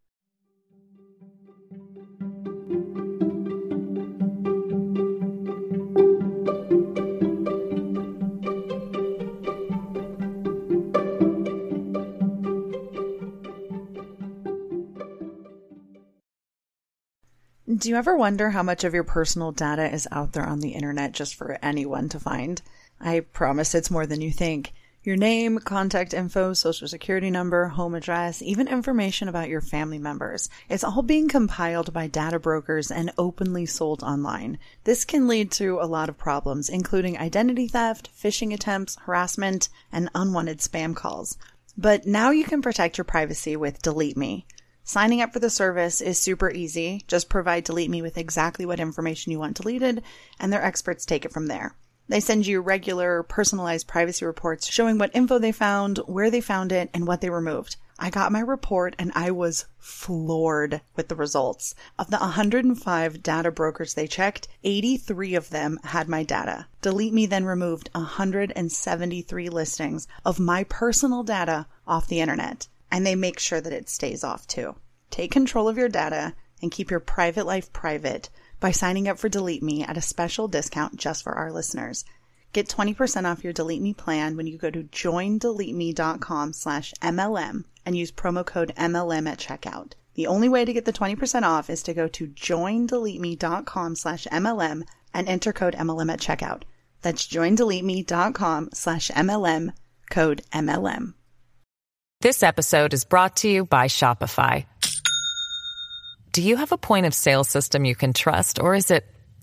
Do you ever wonder how much of your personal data is out there on the internet just for anyone to find? I promise it's more than you think. Your name, contact info, social security number, home address, even information about your family members. It's all being compiled by data brokers and openly sold online. This can lead to a lot of problems, including identity theft, phishing attempts, harassment, and unwanted spam calls. But now you can protect your privacy with Delete Me. Signing up for the service is super easy. Just provide Delete Me with exactly what information you want deleted, and their experts take it from there. They send you regular, personalized privacy reports showing what info they found, where they found it, and what they removed. I got my report and I was floored with the results. Of the one hundred five data brokers they checked, eighty-three of them had my data. Delete Me then removed one hundred seventy-three listings of my personal data off the internet. And they make sure that it stays off too. Take control of your data and keep your private life private by signing up for Delete Me at a special discount just for our listeners. Get twenty percent off your Delete Me plan when you go to joindeleteme.com slash MLM and use promo code M L M at checkout. The only way to get the twenty percent off is to go to joindeleteme.com slash MLM and enter code M L M at checkout. That's joindeleteme.com slash MLM, code M L M. This episode is brought to you by Shopify. Do you have a point of sale system you can trust, or is it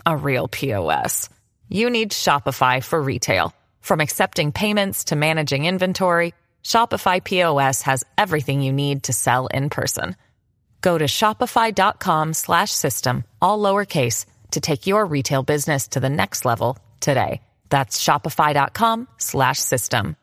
a real P O S. You need Shopify for retail. From accepting payments to managing inventory, Shopify P O S has everything you need to sell in person. Go to shopify.com slash system, all lowercase, to take your retail business to the next level today. That's shopify.com slash system.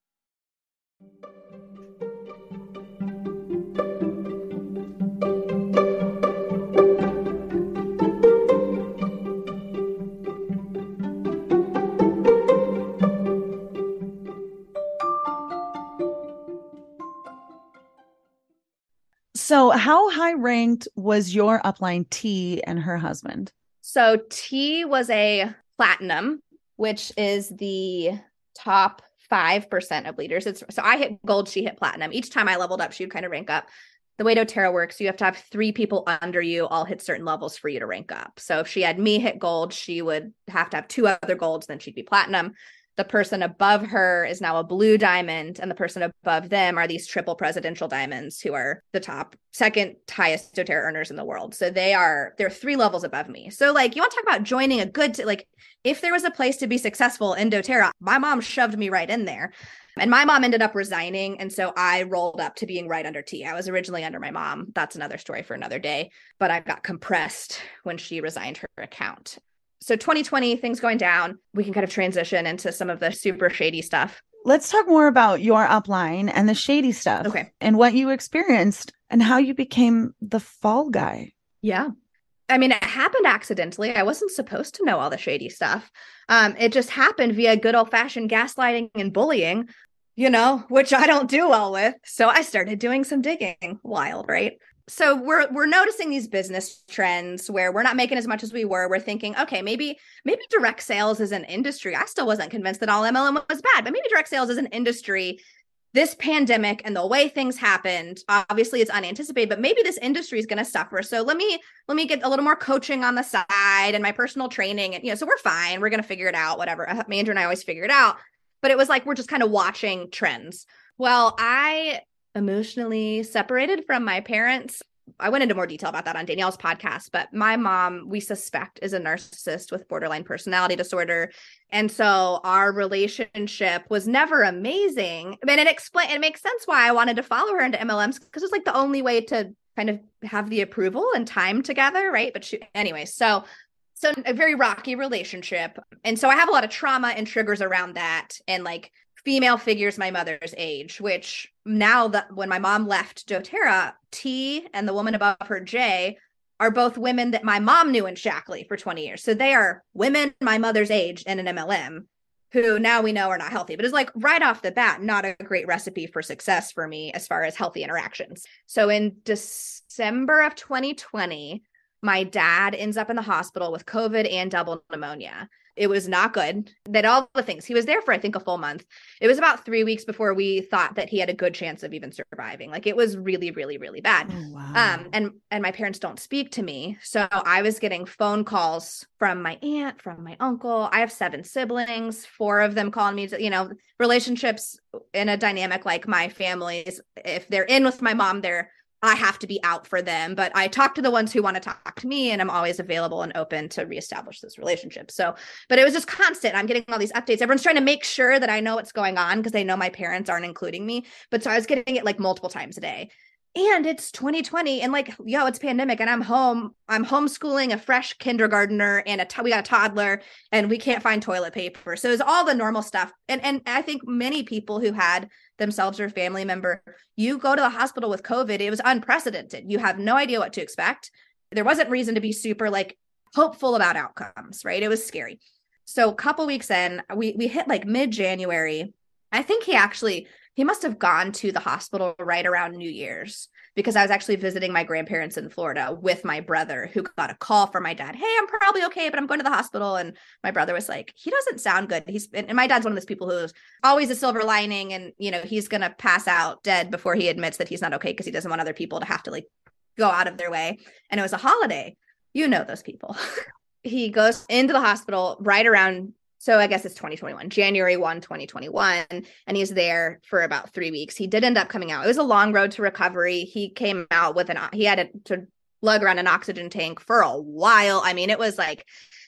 So how high ranked was your upline T and her husband? So T was a platinum, which is the top five percent of leaders. It's so I hit gold, she hit platinum. Each time I leveled up, she would kind of rank up. The way doTERRA works, you have to have three people under you all hit certain levels for you to rank up. So if she had me hit gold, she would have to have two other golds, then she'd be platinum. The person above her is now a blue diamond, and the person above them are these triple presidential diamonds, who are the top second highest doTERRA earners in the world. So they are, they're three levels above me. So like, you want to talk about joining a good, t- like if there was a place to be successful in doTERRA, my mom shoved me right in there. And my mom ended up resigning. And so I rolled up to being right under T. I was originally under my mom. That's another story for another day, but I got compressed when she resigned her account. So twenty twenty, things going down, we can kind of transition into some of the super shady stuff. Let's talk more about your upline and the shady stuff. Okay. And what you experienced and how you became the fall guy. Yeah. I mean, it happened accidentally. I wasn't supposed to know all the shady stuff. Um, it just happened via good old fashioned gaslighting and bullying, you know, which I don't do well with. So I started doing some digging. Wild, right? So we're we're noticing these business trends where we're not making as much as we were. We're thinking, okay, maybe maybe direct sales is an industry. I still wasn't convinced that all M L M was bad, but maybe direct sales is an industry. This pandemic and the way things happened, obviously it's unanticipated, but maybe this industry is going to suffer. So let me let me get a little more coaching on the side and my personal training. And, you know, so we're fine. We're going to figure it out, whatever. Andrew and I always figure it out. But it was like, we're just kind of watching trends. Well, I emotionally separated from my parents. I went into more detail about that on Danielle's podcast, but my mom, we suspect, is a narcissist with borderline personality disorder. And so our relationship was never amazing. I mean, it explain it makes sense why I wanted to follow her into M L Ms, because it's like the only way to kind of have the approval and time together, right? But she, anyway, so so a very rocky relationship. And so I have a lot of trauma and triggers around that, and like female figures my mother's age, which now that when my mom left doTERRA, T and the woman above her, J, are both women that my mom knew in Shaklee for twenty years. So they are women my mother's age in an M L M who now we know are not healthy, but it's like right off the bat, not a great recipe for success for me as far as healthy interactions. So in December of twenty twenty, my dad ends up in the hospital with COVID and double pneumonia. It was not good. That all the things. He was there for, I think, a full month. It was about three weeks before we thought that he had a good chance of even surviving. Like, it was really, really, really bad. Oh, wow. Um, and and my parents don't speak to me. So I was getting phone calls from my aunt, from my uncle. I have seven siblings, four of them calling me to, you know, relationships in a dynamic like my family's. If they're in with my mom, they're I have to be out for them, but I talk to the ones who want to talk to me, and I'm always available and open to reestablish this relationship. So, but it was just constant. I'm getting all these updates. Everyone's trying to make sure that I know what's going on because they know my parents aren't including me. But so I was getting it like multiple times a day. And it's twenty twenty, and like, yo, it's pandemic, and I'm home. I'm homeschooling a fresh kindergartner, and a t- we got a toddler, and we can't find toilet paper. So it's all the normal stuff. And and I think many people who had themselves or family member, you go to the hospital with COVID, it was unprecedented. You have no idea what to expect. There wasn't reason to be super like hopeful about outcomes, right? It was scary. So a couple weeks in, we we hit like mid-January. I think he actually. He must have gone to the hospital right around New Year's, because I was actually visiting my grandparents in Florida with my brother, who got a call from my dad. Hey, I'm probably okay, but I'm going to the hospital. And my brother was like, he doesn't sound good. He's and my dad's one of those people who's always a silver lining, and, you know, he's going to pass out dead before he admits that he's not okay, because he doesn't want other people to have to like go out of their way. And it was a holiday. You know, those people. He goes into the hospital right around, so I guess it's twenty twenty-one, January first, twenty twenty-one, and he's there for about three weeks. He did end up coming out. It was a long road to recovery. He came out with an, he had to lug around an oxygen tank for a while. I mean, it was like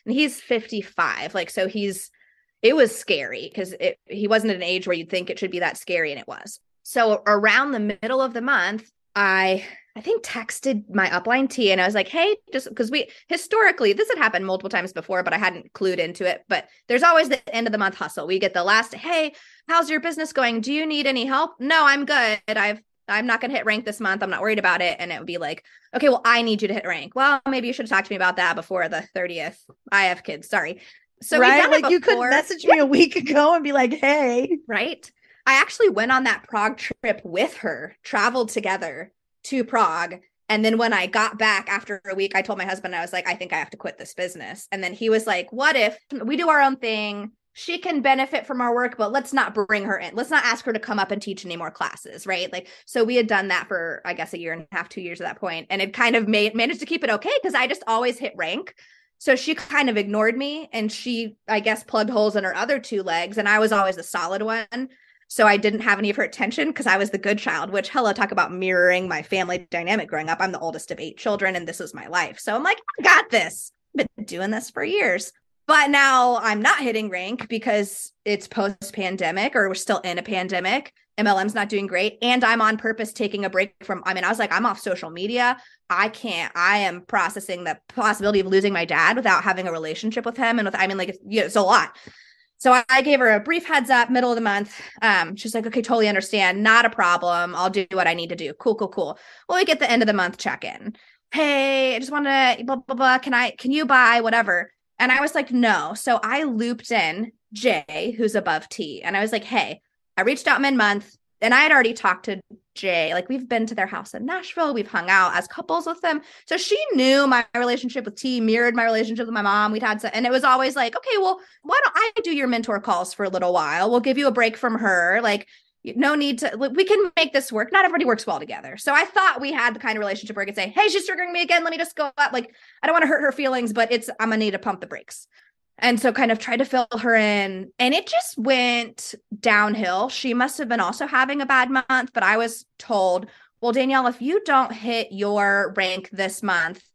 and he's fifty-five. Like, so he's, it was scary because it, he wasn't at an age where you'd think it should be that scary. And it was. So around the middle of the month, I, I think texted my upline T and I was like, hey, just because we historically, this had happened multiple times before, but I hadn't clued into it. But there's always the end of the month hustle. We get the last, hey, how's your business going? Do you need any help? No, I'm good. I've, I'm not going to hit rank this month. I'm not worried about it. And it would be like, okay, well, I need you to hit rank. Well, maybe you should have talked to me about that before the thirtieth. I have kids. Sorry. So right, like you could message me a week ago and be like, hey. Right. I actually went on that Prague trip with her, traveled together to Prague. And then when I got back after a week, I told my husband, I was like, I think I have to quit this business. And then he was like, what if we do our own thing? She can benefit from our work, but let's not bring her in. Let's not ask her to come up and teach any more classes, right? Like, so we had done that for, I guess, a year and a half, two years at that point. And it kind of made managed to keep it okay because I just always hit rank. So she kind of ignored me and she, I guess, plugged holes in her other two legs. And I was always the solid one. So I didn't have any of her attention because I was the good child, which, hello, talk about mirroring my family dynamic growing up. I'm the oldest of eight children and this is my life. So I'm like, I got this. I've been doing this for years. But now I'm not hitting rank because it's post-pandemic or we're still in a pandemic. M L M's not doing great. And I'm on purpose taking a break from, I mean, I was like, I'm off social media. I can't, I am processing the possibility of losing my dad without having a relationship with him. And with, I mean, like, it's, you know, it's a lot. So I, I gave her a brief heads up, middle of the month. Um, she's like, okay, totally understand. Not a problem. I'll do what I need to do. Cool, cool, cool. Well, we get the end of the month check-in. Hey, I just want to blah, blah, blah. Can I, can you buy whatever? And I was like, no. So I looped in Jay, who's above T. And I was like, hey, I reached out mid-month and I had already talked to Jay. Like, we've been to their house in Nashville. We've hung out as couples with them. So she knew my relationship with T mirrored my relationship with my mom. We'd had, some, and it was always like, okay, well, why don't I do your mentor calls for a little while? We'll give you a break from her. Like, no need to, we can make this work. Not everybody works well together. So I thought we had the kind of relationship where I could say, hey, she's triggering me again. Let me just go up. Like, I don't want to hurt her feelings, but it's, I'm going to need to pump the brakes. And so kind of tried to fill her in and it just went downhill. She must have been also having a bad month, but I was told, well, Danielle, if you don't hit your rank this month,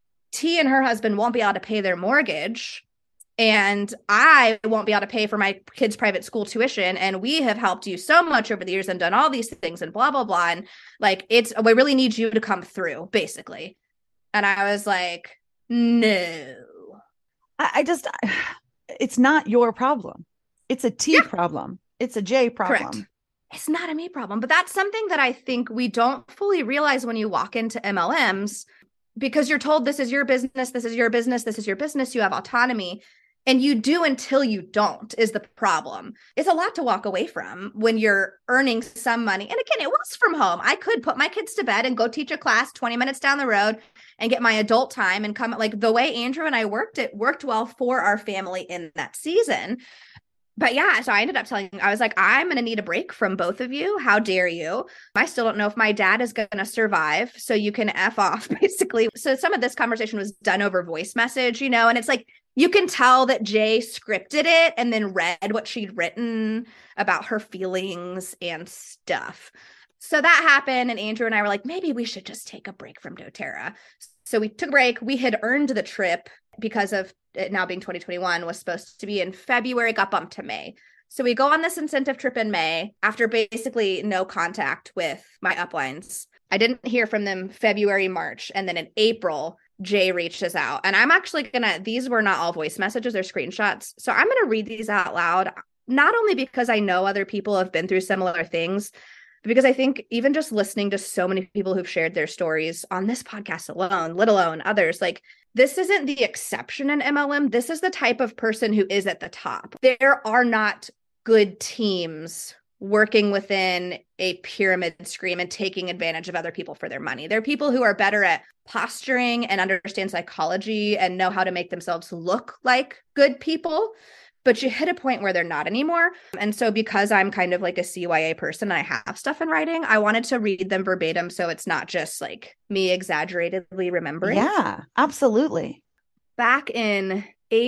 T and her husband won't be able to pay their mortgage. And I won't be able to pay for my kids' private school tuition. And we have helped you so much over the years and done all these things and blah, blah, blah. And like, it's, we really need you to come through, basically. And I was like, no. I, I just, it's not your problem. It's a T yeah. problem. It's a J problem. Correct. It's not a me problem. But that's something that I think we don't fully realize when you walk into M L Ms, because you're told this is your business, this is your business, this is your business, you have autonomy. And you do until you don't is the problem. It's a lot to walk away from when you're earning some money. And again, it was from home. I could put my kids to bed and go teach a class twenty minutes down the road and get my adult time and come, like the way Andrew and I worked, it worked well for our family in that season. But yeah, so I ended up telling, I was like, I'm going to need a break from both of you. How dare you? I still don't know if my dad is going to survive. So you can F off, basically. So some of this conversation was done over voice message, you know, and it's like, you can tell that Jay scripted it and then read what she'd written about her feelings and stuff. So that happened. And Andrew and I were like, maybe we should just take a break from doTERRA. So we took a break. We had earned the trip because of it now being twenty twenty-one, was supposed to be in February, got bumped to May. So we go on this incentive trip in May after basically no contact with my uplines. I didn't hear from them February, March. And then in April, Jay reached us out. And I'm actually gonna, these were not all voice messages, they're screenshots. So I'm gonna read these out loud, not only because I know other people have been through similar things, but because I think even just listening to so many people who've shared their stories on this podcast alone, let alone others, like this isn't the exception in M L M. This is the type of person who is at the top. There are not good teams working within a pyramid scheme and taking advantage of other people for their money. There are people who are better at posturing and understand psychology and know how to make themselves look like good people, but you hit a point where they're not anymore. And so because I'm kind of like a C Y A person and I have stuff in writing, I wanted to read them verbatim so it's not just like me exaggeratedly remembering. Yeah, absolutely. Back in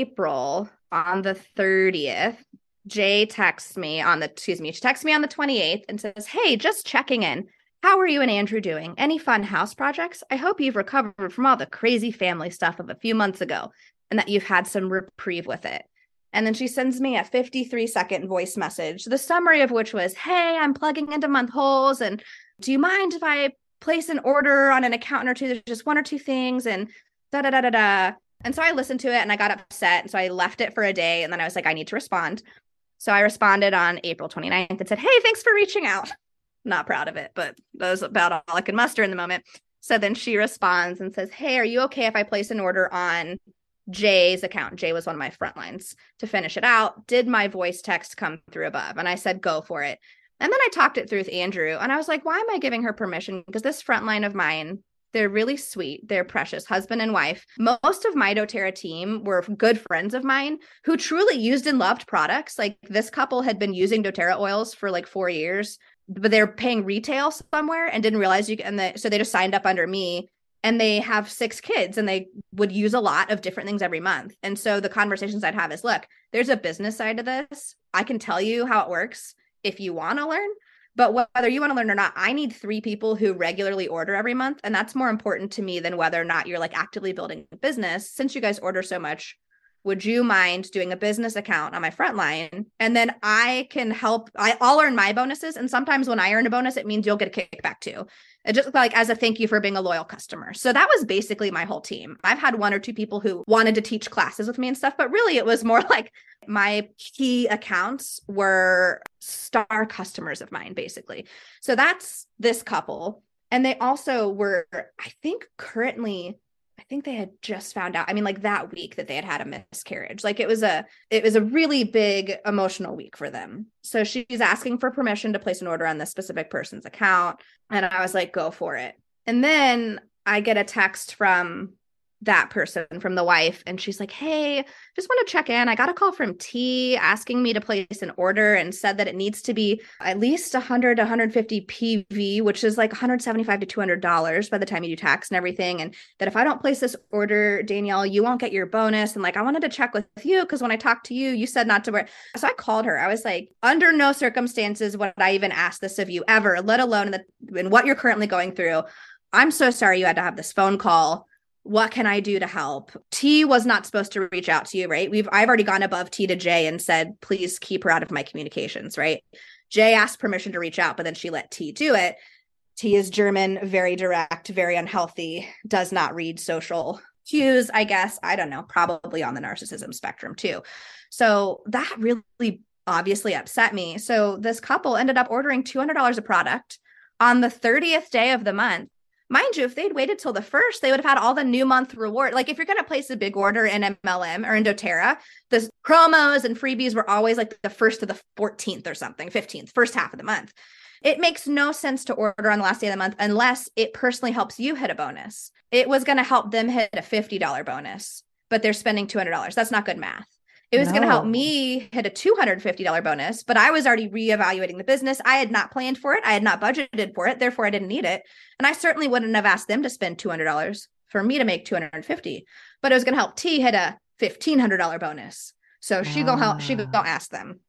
April on the thirtieth, Jay texts me on the, excuse me, she texts me on the twenty-eighth and says, hey, just checking in. How are you and Andrew doing? Any fun house projects? I hope you've recovered from all the crazy family stuff of a few months ago. and that you've had some reprieve with it. And then she sends me a fifty-three second voice message, the summary of which was, hey, I'm plugging into month holes. And do you mind if I place an order on an account or two? There's just one or two things and da da da da da. And so I listened to it and I got upset. And so I left it for a day. And then I was like, I need to respond. So I responded on April twenty-ninth and said, hey, thanks for reaching out. Not proud of it, but that was about all I could muster in the moment. So then she responds and says, hey, are you okay if I place an order on Jay's account? Jay was one of my front lines. To finish it out, did my voice text come through above? And I said, go for it. And then I talked it through with Andrew and I was like, why am I giving her permission? Because this front line of mine, they're really sweet. They're precious, husband and wife. Most of my doTERRA team were good friends of mine who truly used and loved products. Like this couple had been using doTERRA oils for like four years, but they're paying retail somewhere and didn't realize you. And the, so they just signed up under me. And they have six kids and they would use a lot of different things every month. And so the conversations I'd have is, look, there's a business side to this. I can tell you how it works if you want to learn, but whether you want to learn or not, I need three people who regularly order every month. And that's more important to me than whether or not you're like actively building a business. Since you guys order so much, would you mind doing a business account on my front line? And then I can help. I, I'll earn my bonuses. And sometimes when I earn a bonus, it means you'll get a kickback too. It just like as a thank you for being a loyal customer. So that was basically my whole team. I've had one or two people who wanted to teach classes with me and stuff, but really it was more like my key accounts were star customers of mine, basically. So that's this couple. And they also were, I think currently, I think they had just found out, I mean, like that week that they had had a miscarriage. Like it was a, it was a really big emotional week for them. So she's asking for permission to place an order on this specific person's account. And I was like, go for it. And then I get a text from that person, from the wife, and she's like, hey, just want to check in. I got a call from T asking me to place an order and said that it needs to be at least one hundred to one hundred fifty P V, which is like one hundred seventy-five to two hundred dollars by the time you do tax and everything. And that if I don't place this order, Danielle, you won't get your bonus. And like, I wanted to check with you because when I talked to you, you said not to worry. So I called her. I was like, under no circumstances would I even ask this of you ever, let alone in, the, in what you're currently going through. I'm so sorry you had to have this phone call. What can I do to help? T was not supposed to reach out to you, right? We've I've already gone above T to J and said, please keep her out of my communications, right? J asked permission to reach out, but then she let T do it. T is German, very direct, very unhealthy, does not read social cues, I guess. I don't know, probably on the narcissism spectrum too. So that really obviously upset me. So this couple ended up ordering two hundred dollars a product on the thirtieth day of the month. Mind you, if they'd waited till the first, they would have had all the new month reward. Like if you're going to place a big order in M L M or in doTERRA, the promos and freebies were always like the first to the fourteenth or something, fifteenth, first half of the month. It makes no sense to order on the last day of the month unless it personally helps you hit a bonus. It was going to help them hit a fifty dollars bonus, but they're spending two hundred dollars. That's not good math. It was no. going to help me hit a two hundred fifty dollars bonus, but I was already reevaluating the business. I had not planned for it. I had not budgeted for it. Therefore, I didn't need it. And I certainly wouldn't have asked them to spend two hundred dollars for me to make two hundred fifty dollars, but it was going to help T hit a fifteen hundred dollars bonus. So she go help, she go ask them.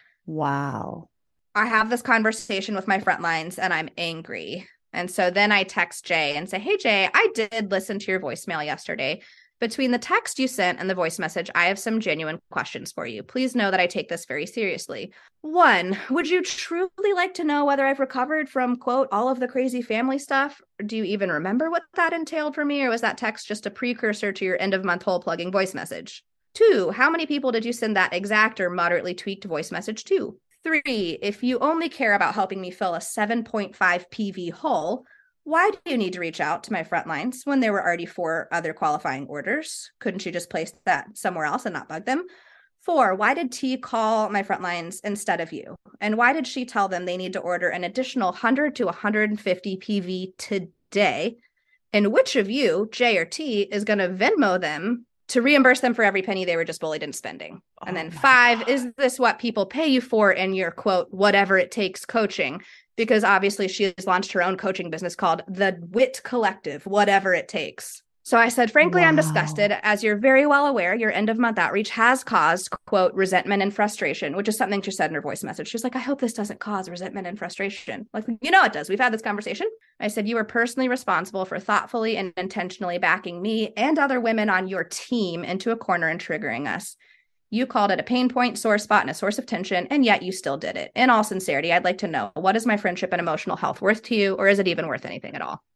Wow. I have this conversation with my front lines and I'm angry. And so then I text Jay and say, hey, Jay, I did listen to your voicemail yesterday. Between the text you sent and the voice message, I have some genuine questions for you. Please know that I take this very seriously. One, would you truly like to know whether I've recovered from, quote, all of the crazy family stuff? Do you even remember what that entailed for me? Or was that text just a precursor to your end of month hole plugging voice message? Two, how many people did you send that exact or moderately tweaked voice message to? Three, if you only care about helping me fill a seven point five P V hole, why do you need to reach out to my front lines when there were already four other qualifying orders? Couldn't you just place that somewhere else and not bug them? Four, why did T call my front lines instead of you? And why did she tell them they need to order an additional one hundred to one hundred fifty P V today? And which of you, J or T, is going to Venmo them to reimburse them for every penny they were just bullied into spending? Oh and then five, God. Is this what people pay you for in your, quote, whatever it takes coaching? Because obviously she has launched her own coaching business called the WIT Collective, whatever it takes. So I said, frankly, wow. I'm disgusted. As you're very well aware, your end of month outreach has caused, quote, resentment and frustration, which is something she said in her voice message. She's like, I hope this doesn't cause resentment and frustration. Like, you know, it does. We've had this conversation. I said, you are personally responsible for thoughtfully and intentionally backing me and other women on your team into a corner and triggering us. You called it a pain point, sore spot, and a source of tension, and yet you still did it. In all sincerity, I'd like to know, what is my friendship and emotional health worth to you, or is it even worth anything at all?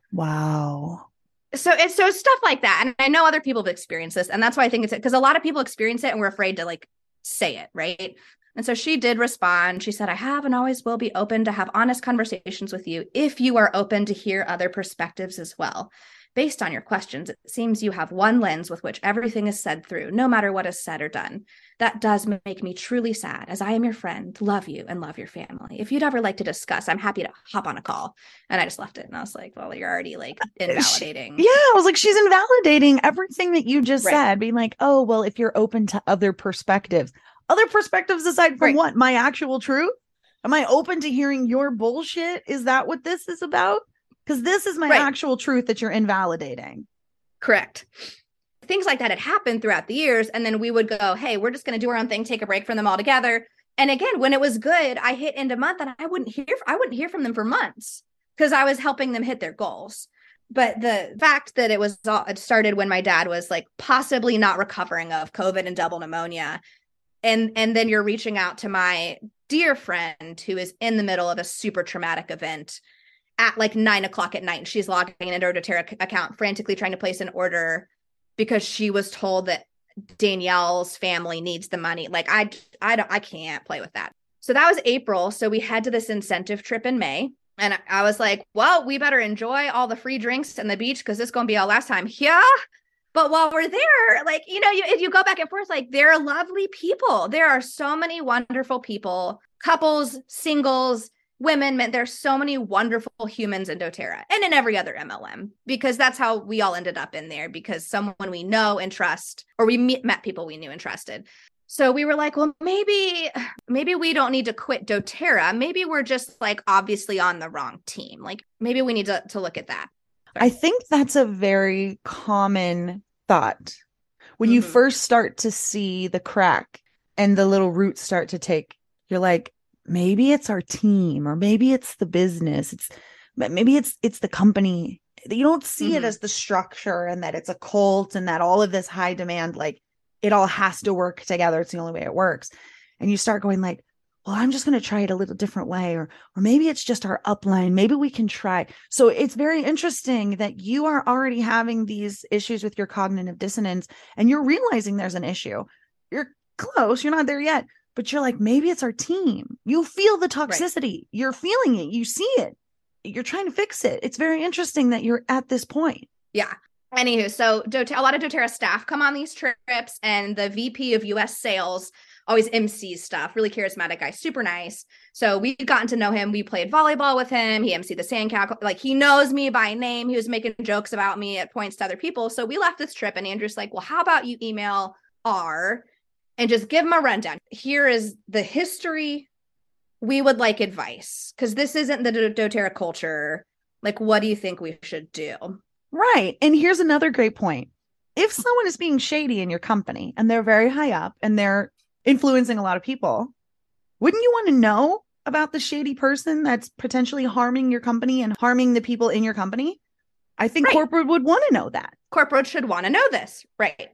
Wow. So it's so stuff like that. And I know other people have experienced this. And that's why I think it's because a lot of people experience it and we're afraid to like say it. Right. And so she did respond. She said, I have and always will be open to have honest conversations with you if you are open to hear other perspectives as well. Based on your questions, it seems you have one lens with which everything is said through, no matter what is said or done. That does make me truly sad, as I am your friend, love you, and love your family. If you'd ever like to discuss, I'm happy to hop on a call. And I just left it. And I was like, well, you're already like invalidating. She, yeah, I was like, she's invalidating everything that you just Right. said, being like, oh, well, if you're open to other perspectives, other perspectives aside from Right. what? My actual truth? Am I open to hearing your bullshit? Is that what this is about? Because this is my Right. actual truth that you're invalidating. Correct. Things like that had happened throughout the years. And then we would go, hey, we're just going to do our own thing, take a break from them altogether. And again, when it was good, I hit end of month and I wouldn't hear, I wouldn't hear from them for months because I was helping them hit their goals. But the fact that it was all, it started when my dad was like possibly not recovering of COVID and double pneumonia. And, and then you're reaching out to my dear friend who is in the middle of a super traumatic event at like nine o'clock at night. And she's logging into her doTERRA account, frantically trying to place an order because she was told that Danielle's family needs the money. Like I, I don't, I can't play with that. So that was April. So we head to this incentive trip in May. And I was like, well, we better enjoy all the free drinks and the beach because this is going to be our last time. Yeah. But while we're there, like, you know, you, you go back and forth, like they're lovely people. There are so many wonderful people, couples, singles, women, men. There's so many wonderful humans in doTERRA and in every other M L M, because that's how we all ended up in there, because someone we know and trust, or we meet, met people we knew and trusted. So we were like, well, maybe, maybe we don't need to quit doTERRA. Maybe we're just like obviously on the wrong team. Like maybe we need to, to look at that. I think that's a very common thought. When Mm-hmm. you first start to see the crack and the little roots start to take, you're like, maybe it's our team, or maybe it's the business. It's maybe it's it's the company. You don't see Mm-hmm. it as the structure and that it's a cult and that all of this high demand, like it all has to work together. It's the only way it works. And you start going like, well, I'm just going to try it a little different way, or or maybe it's just our upline. Maybe we can try. So it's very interesting that you are already having these issues with your cognitive dissonance and you're realizing there's an issue. You're close. You're not there yet, but you're like, maybe it's our team. You feel the toxicity. Right. You're feeling it. You see it. You're trying to fix it. It's very interesting that you're at this point. Yeah. Anywho, so doTERRA, a lot of doTERRA staff come on these trips, and the V P of U S sales always M Cs stuff. Really charismatic guy, super nice. So we've gotten to know him. We played volleyball with him. He M C'd the sandcastle. Like he knows me by name. He was making jokes about me at points to other people. So we left this trip, and Andrew's like, well, how about you email R and just give him a rundown. Here is the history. We would like advice because this isn't the doTERRA culture. Like, what do you think we should do? Right. And here's another great point. If someone is being shady in your company and they're very high up and they're influencing a lot of people, wouldn't you want to know about the shady person that's potentially harming your company and harming the people in your company? I think Right. corporate would want to know that. Corporate should want to know this. Right.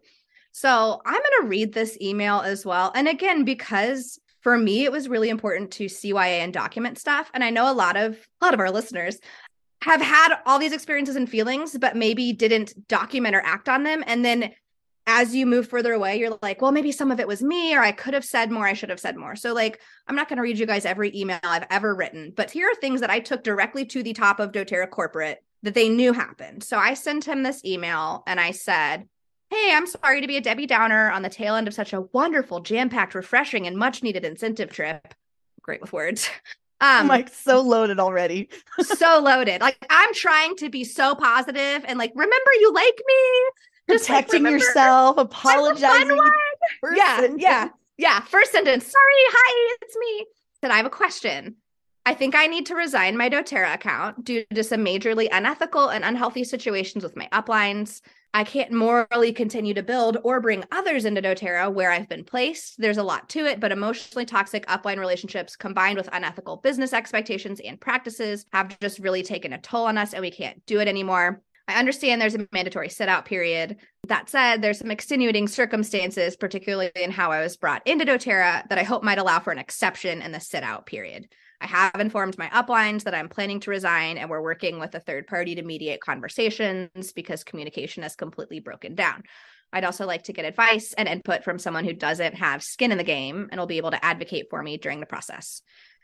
So I'm going to read this email as well. And again, because for me, it was really important to C Y A and document stuff. And I know a lot of a lot of our listeners have had all these experiences and feelings, but maybe didn't document or act on them. And then as you move further away, you're like, well, maybe some of it was me, or I could have said more. I should have said more. So like, I'm not going to read you guys every email I've ever written, but here are things that I took directly to the top of doTERRA corporate that they knew happened. So I sent him this email and I said, hey, I'm sorry to be a Debbie Downer on the tail end of such a wonderful, jam-packed, refreshing, and much-needed incentive trip. Great with words. Um, I'm like so loaded already. so loaded. Like, I'm trying to be so positive and like, remember you like me. Just, like, Protecting remember- yourself, I'm a fun apologizing. one. First Yeah, sentence. yeah, yeah. First sentence. Sorry, hi, it's me. Said I have a question. I think I need to resign my doTERRA account due to some majorly unethical and unhealthy situations with my uplines. I can't morally continue to build or bring others into doTERRA where I've been placed. There's a lot to it, but emotionally toxic upline relationships combined with unethical business expectations and practices have just really taken a toll on us, and we can't do it anymore. I understand there's a mandatory sit-out period. That said, there's some extenuating circumstances, particularly in how I was brought into doTERRA, that I hope might allow for an exception in the sit-out period. I have informed my uplines that I'm planning to resign, and we're working with a third party to mediate conversations because communication has completely broken down. I'd also like to get advice and input from someone who doesn't have skin in the game and will be able to advocate for me during the process.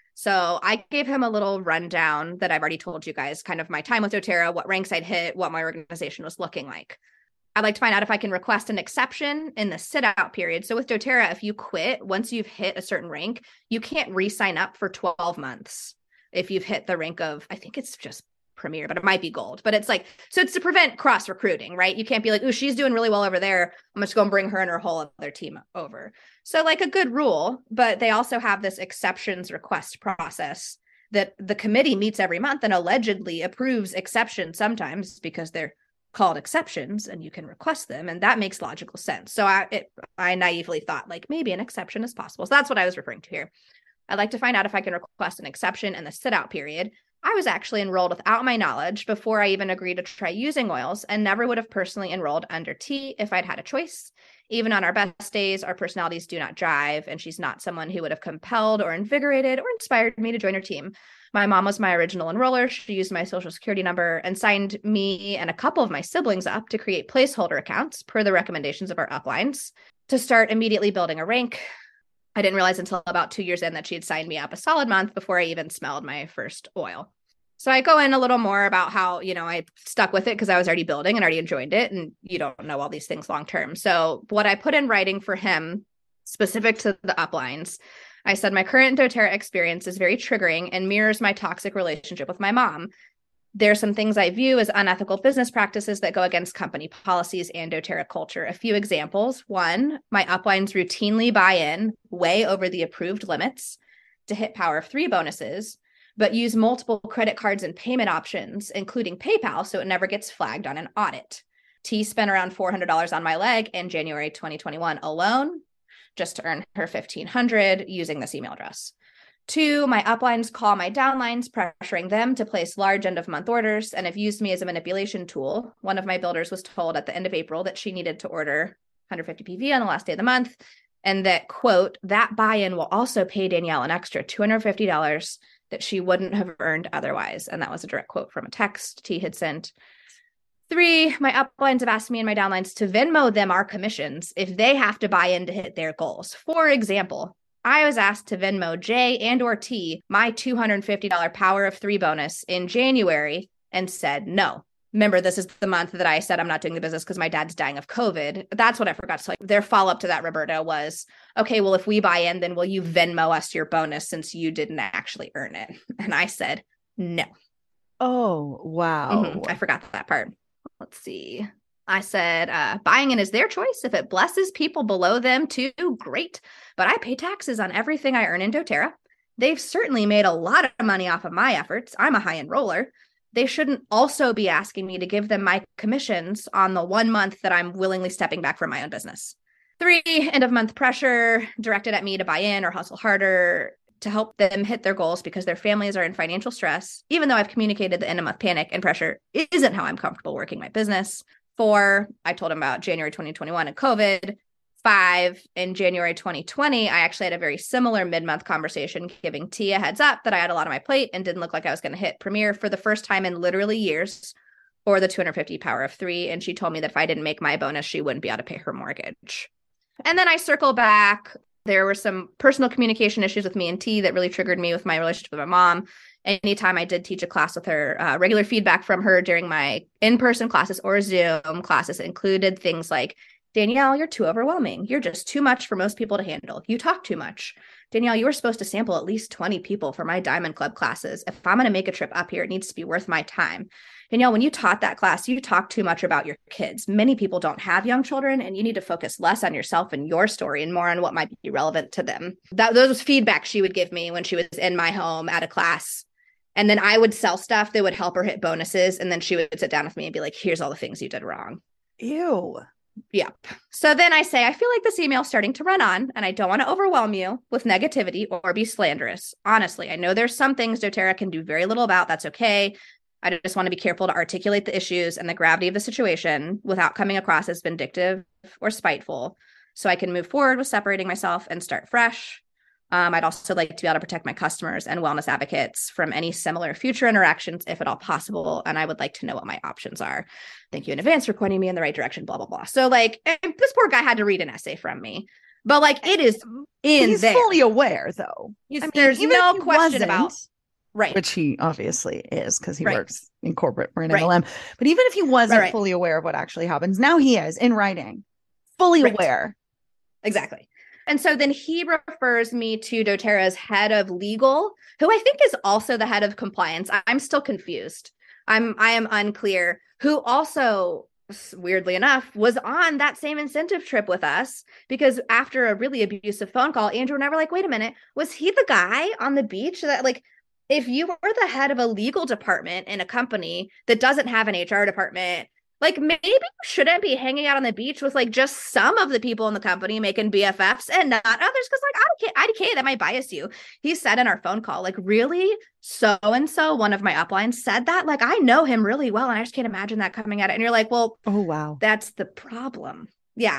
So I gave him a little rundown that I've already told you guys, kind of my time with doTERRA, what ranks I'd hit, what my organization was looking like. I'd like to find out if I can request an exception in the sit-out period. So with doTERRA, if you quit, once you've hit a certain rank, you can't re-sign up for twelve months if you've hit the rank of, I think it's just Premier, but it might be Gold. But it's like, so it's to prevent cross-recruiting, right? You can't be like, oh, she's doing really well over there. I'm just going to bring her and her whole other team over. So like a good rule, but they also have this exceptions request process that the committee meets every month and allegedly approves exceptions sometimes because they're called exceptions and you can request them, and that makes logical sense. So I it, I naively thought like maybe an exception is possible. So that's what I was referring to here. I'd like to find out if I can request an exception in the sit-out period. I was actually enrolled without my knowledge before I even agreed to try using oils, and never would have personally enrolled under T if I'd had a choice. Even on our best days, our personalities do not jive, and she's not someone who would have compelled or invigorated or inspired me to join her team. My mom was my original enroller. She used my social security number and signed me and a couple of my siblings up to create placeholder accounts per the recommendations of our uplines to start immediately building a rank. I didn't realize until about two years in that she had signed me up a solid month before I even smelled my first oil. So I go in a little more about how, you know, I stuck with it because I was already building and already enjoyed it. And you don't know all these things long term. So what I put in writing for him, specific to the uplines, I said, my current doTERRA experience is very triggering and mirrors my toxic relationship with my mom. There are some things I view as unethical business practices that go against company policies and doTERRA culture. A few examples. One, my uplines routinely buy in way over the approved limits to hit Power of Three bonuses, but use multiple credit cards and payment options, including PayPal, so it never gets flagged on an audit. T spent around four hundred dollars on my leg in January twenty twenty-one alone, just to earn her fifteen hundred dollars using this email address. Two, my uplines call my downlines, pressuring them to place large end-of-month orders and have used me as a manipulation tool. One of my builders was told at the end of April that she needed to order one hundred fifty P V on the last day of the month, and that, quote, that buy-in will also pay Danielle an extra two hundred fifty dollars that she wouldn't have earned otherwise. And that was a direct quote from a text T had sent. Three, my uplines have asked me and my downlines to Venmo them our commissions if they have to buy in to hit their goals. For example, I was asked to Venmo J and or T my two hundred fifty dollars Power of Three bonus in January and said no. Remember, this is the month that I said I'm not doing the business because my dad's dying of COVID. That's what I forgot to tell you. Their follow-up to that, Roberta, was, okay, well, if we buy in, then will you Venmo us your bonus since you didn't actually earn it? And I said, no. Oh, wow. Mm-hmm. I forgot that part. Let's see. I said, uh, buying in is their choice. If it blesses people below them too, great. But I pay taxes on everything I earn in doTERRA. They've certainly made a lot of money off of my efforts. I'm a high enroller. They shouldn't also be asking me to give them my commissions on the one month that I'm willingly stepping back from my own business. Three, end of month pressure directed at me to buy in or hustle harder to help them hit their goals because their families are in financial stress, even though I've communicated the end of month panic and pressure isn't how I'm comfortable working my business. Four, I told them about January twenty twenty-one and COVID. Five, in January twenty twenty, I actually had a very similar mid-month conversation giving T a heads up that I had a lot on my plate and didn't look like I was going to hit Premier for the first time in literally years or the two hundred fifty Power of Three. And she told me that if I didn't make my bonus, she wouldn't be able to pay her mortgage. And then I circle back. There were some personal communication issues with me and T that really triggered me with my relationship with my mom. Anytime I did teach a class with her, uh, regular feedback from her during my in-person classes or Zoom classes included things like, Danielle, you're too overwhelming. You're just too much for most people to handle. You talk too much. Danielle, you were supposed to sample at least twenty people for my Diamond Club classes. If I'm going to make a trip up here, it needs to be worth my time. Danielle, when you taught that class, you talked too much about your kids. Many people don't have young children, and you need to focus less on yourself and your story and more on what might be relevant to them. That those was feedback she would give me when she was in my home at a class. And then I would sell stuff that would help her hit bonuses. And then she would sit down with me and be like, here's all the things you did wrong. Ew. Yep. So then I say, I feel like this email is starting to run on, and I don't want to overwhelm you with negativity or be slanderous. Honestly, I know there's some things doTERRA can do very little about. That's okay. I just want to be careful to articulate the issues and the gravity of the situation without coming across as vindictive or spiteful, so I can move forward with separating myself and start fresh. Um, I'd also like to be able to protect my customers and wellness advocates from any similar future interactions, if at all possible. And I would like to know what my options are. Thank you in advance for pointing me in the right direction, blah, blah, blah. So like this poor guy had to read an essay from me, but like it is in He's there. fully aware though. He's, I mean, there's even no if he question wasn't, about, right. which he obviously is because he Right. works in corporate or in Right. M L M. But even if he wasn't Right, right. fully aware of what actually happens, now he is in writing, fully Right. aware. Exactly. And so then he refers me to doTERRA's head of legal, who I think is also the head of compliance. I'm still confused. I'm I am unclear. Who also, weirdly enough, was on that same incentive trip with us, because after a really abusive phone call, Andrew and I were like, wait a minute, was he the guy on the beach that, like, if you were the head of a legal department in a company that doesn't have an H R department, like maybe you shouldn't be hanging out on the beach with like just some of the people in the company making B F Fs and not others, because like I D K, I D K, that might bias you. He said in our phone call, like, really? So-and-so, one of my uplines said that? Like, I know him really well, and I just can't imagine that coming at it. And you're like, well, Oh, wow. that's the problem. Yeah.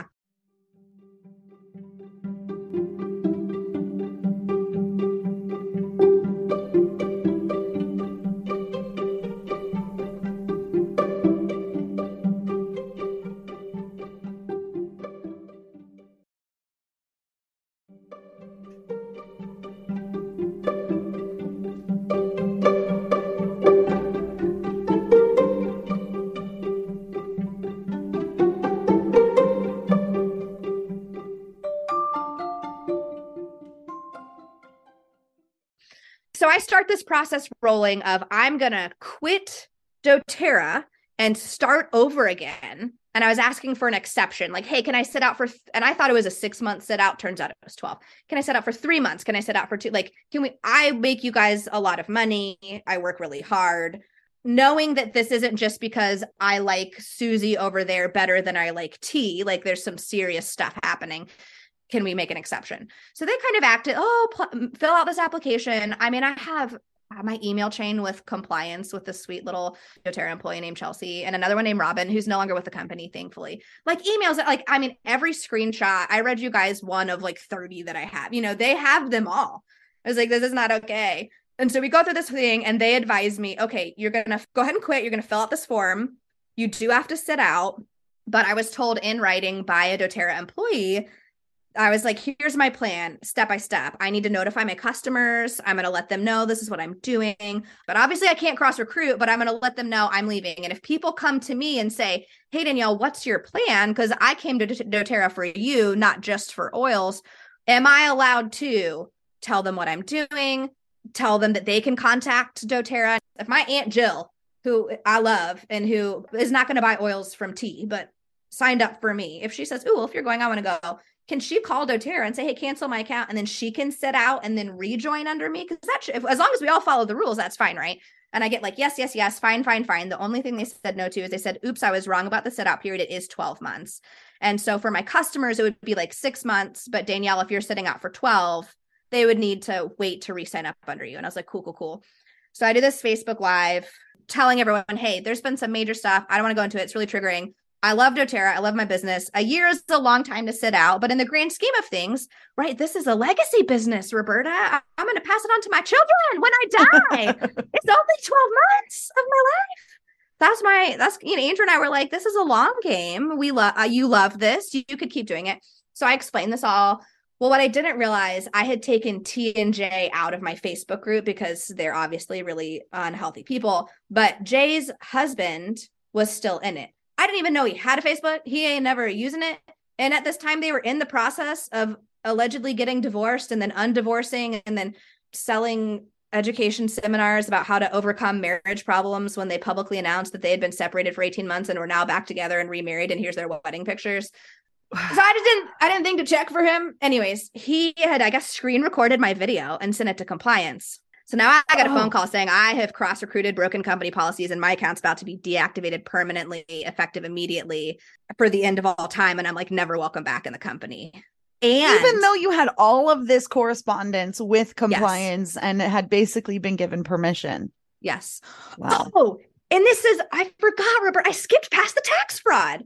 So I start this process rolling of I'm going to quit doTERRA and start over again. And I was asking for an exception, like, hey, can I sit out for, th-? and I thought it was a six month sit out. Turns out it was twelve. Can I sit out for three months? Can I sit out for two? Like, can we, I make you guys a lot of money. I work really hard, knowing that this isn't just because I like Susie over there better than I like T. Like there's some serious stuff happening. Can we make an exception? So they kind of acted, oh, pl- fill out this application. I mean, I have my email chain with compliance with this sweet little doTERRA employee named Chelsea and another one named Robin, who's no longer with the company, thankfully. Like emails that, like, I mean, every screenshot, I read you guys one of like thirty that I have, you know, they have them all. I was like, this is not okay. And so we go through this thing and they advise me, okay, you're going to go ahead and quit. You're going to fill out this form. You do have to sit out. But I was told in writing by a doTERRA employee, I was like, here's my plan, step by step. I need to notify my customers. I'm going to let them know this is what I'm doing. But obviously I can't cross recruit, but I'm going to let them know I'm leaving. And if people come to me and say, hey, Danielle, what's your plan? Because I came to doTERRA for you, not just for oils. Am I allowed to tell them what I'm doing? Tell them that they can contact doTERRA. If my Aunt Jill, who I love and who is not going to buy oils from T, but signed up for me, if she says, ooh, well, if you're going, I want to go. Can she call doTERRA and say, hey, cancel my account? And then she can sit out and then rejoin under me? Because that, if, as long as we all follow the rules, that's fine, right? And I get like, yes, yes, yes, fine, fine, fine. The only thing they said no to is they said, oops, I was wrong about the sit out period. It is twelve months. And so for my customers, it would be like six months. But Danielle, if you're sitting out for twelve, they would need to wait to re-sign up under you. And I was like, cool, cool, cool. So I do this Facebook Live telling everyone, hey, there's been some major stuff. I don't want to go into it. It's really triggering. I love doTERRA. I love my business. A year is a long time to sit out, but in the grand scheme of things, right, this is a legacy business, Roberta. I- I'm going to pass it on to my children when I die. It's only twelve months of my life. That's my, that's, you know, Andrew and I were like, this is a long game. We love, uh, you love this. You, you could keep doing it. So I explained this all. Well, what I didn't realize, I had taken T and J out of my Facebook group because they're obviously really unhealthy people, but Jay's husband was still in it. I didn't even know he had a Facebook. He ain't never using it. And at this time, they were in the process of allegedly getting divorced and then undivorcing and then selling education seminars about how to overcome marriage problems when they publicly announced that they had been separated for eighteen months and were now back together and remarried. And here's their wedding pictures. So I just didn't, I didn't think to check for him. Anyways, he had, I guess, screen recorded my video and sent it to compliance. So now I got a Oh. phone call saying I have cross-recruited broken company policies and my account's about to be deactivated permanently, effective immediately for the end of all time. And I'm like, never welcome back in the company. And Even though you had all of this correspondence with Yes. compliance and it had basically been given permission. Yes. Wow. Oh, and this is, I forgot, Robert, I skipped past the tax fraud.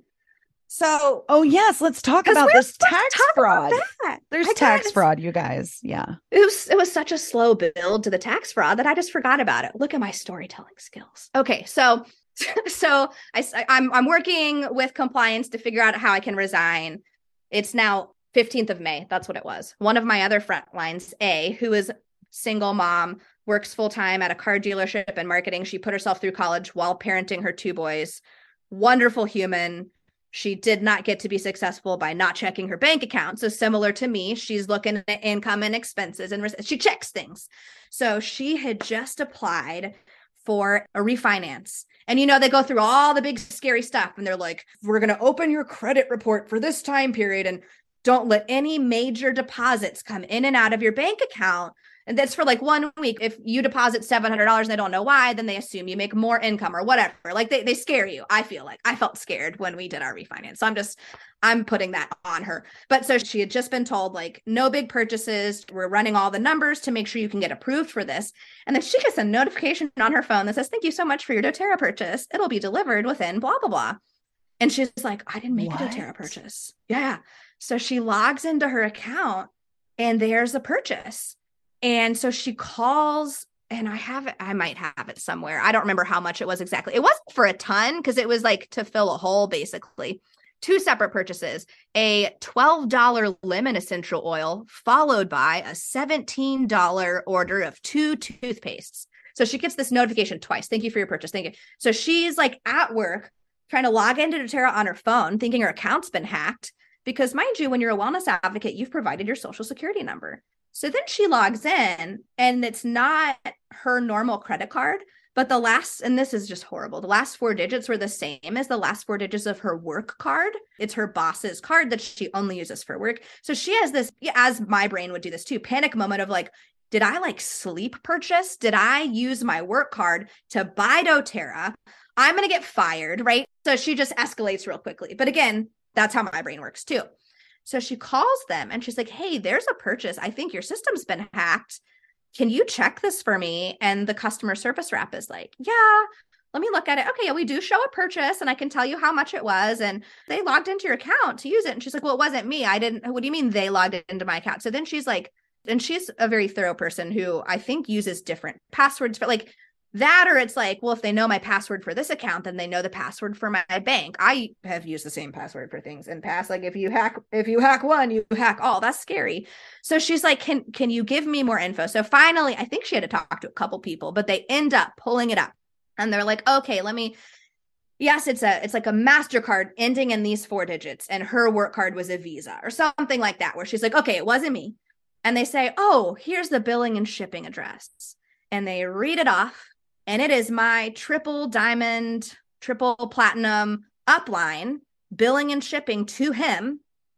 So Oh, yes. Let's talk 'cause about we're this supposed to tax talk about fraud. that. There's I tax guess. fraud, you guys. Yeah. It was it was such a slow build to the tax fraud that I just forgot about it. Look at my storytelling skills. Okay, so so I I'm I'm working with compliance to figure out how I can resign. It's now fifteenth of May. That's what it was. One of my other front lines, A, who is single mom, works full time at a car dealership and marketing. She put herself through college while parenting her two boys. Wonderful human. She did not get to be successful by not checking her bank account. So similar to me, she's looking at income and expenses and she checks things. So she had just applied for a refinance. And, you know, they go through all the big scary stuff and they're like, we're going to open your credit report for this time period and don't let any major deposits come in and out of your bank account. And that's for like one week. If you deposit seven hundred dollars and they don't know why, then they assume you make more income or whatever. Like they, they scare you. I feel like I felt scared when we did our refinance. So I'm just, I'm putting that on her. But so she had just been told like, no big purchases. We're running all the numbers to make sure you can get approved for this. And then she gets a notification on her phone that says, thank you so much for your doTERRA purchase. It'll be delivered within blah, blah, blah. And she's like, I didn't make What? a doTERRA purchase. Yeah. So she logs into her account and there's a purchase. And so she calls and I have it, I might have it somewhere. I don't remember how much it was exactly. It wasn't for a ton because it was like to fill a hole, basically. Two separate purchases, a twelve dollars lemon essential oil, followed by a seventeen dollars order of two toothpastes. So she gets this notification twice. Thank you for your purchase. Thank you. So she's like at work trying to log into doTERRA on her phone, thinking her account's been hacked. Because mind you, when you're a wellness advocate, you've provided your social security number. So then she logs in and it's not her normal credit card, but the last, and this is just horrible, the last four digits were the same as the last four digits of her work card. It's her boss's card that she only uses for work. So she has this, as my brain would do this too, panic moment of like, did I like sleep purchase? Did I use my work card to buy doTERRA? I'm going to get fired, right? So she just escalates real quickly. But again, that's how my brain works too. So she calls them and she's like, hey, there's a purchase. I think your system's been hacked. Can you check this for me? And the customer service rep is like, yeah, let me look at it. Okay, yeah, we do show a purchase and I can tell you how much it was. And they logged into your account to use it. And she's like, well, it wasn't me. I didn't. What do you mean they logged into my account? So then she's like, and she's a very thorough person who I think uses different passwords for like that, or it's like, well, if they know my password for this account, then they know the password for my bank. I have used the same password for things in past. Like if you hack, if you hack one, you hack all. That's scary. So she's like, can, can you give me more info? So finally, I think she had to talk to a couple people, but they end up pulling it up and they're like, okay, let me, yes, it's a, it's like a MasterCard ending in these four digits. And her work card was a Visa or something like that, where she's like, okay, it wasn't me. And they say, oh, here's the billing and shipping address. And they read it off. And it is my triple diamond, triple platinum upline billing and shipping to him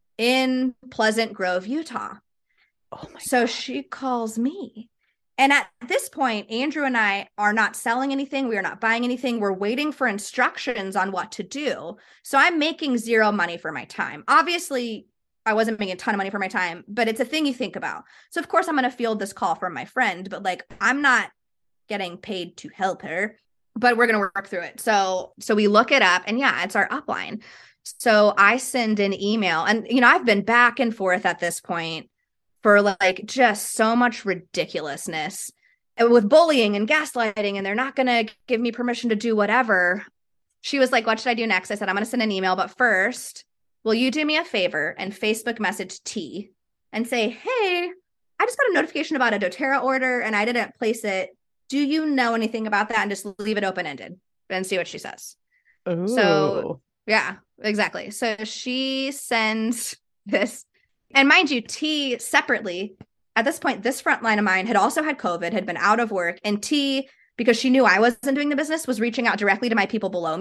in Pleasant Grove, Utah. Oh my so God. She calls me. And at this point, Andrew and I are not selling anything. We are not buying anything. We're waiting for instructions on what to do. So I'm making zero money for my time. Obviously, I wasn't making a ton of money for my time, but it's a thing you think about. So of course I'm going to field this call from my friend, but like, I'm not getting paid to help her, but we're going to work through it. So, so we look it up and yeah, it's our upline. So I send an email and, you know, I've been back and forth at this point for like just so much ridiculousness with bullying and gaslighting, and they're not going to give me permission to do whatever. She was like, what should I do next? I said, I'm going to send an email, but first, will you do me a favor and Facebook message T and say, hey, I just got a notification about a doTERRA order and I didn't place it. Do you know anything about that? And just leave it open-ended and see what she says. Ooh. So yeah, exactly. So she sends this, and mind you, T separately, at this point, this front line of mine had also had COVID, had been out of work, and T, because she knew I wasn't doing the business, was reaching out directly to my people below me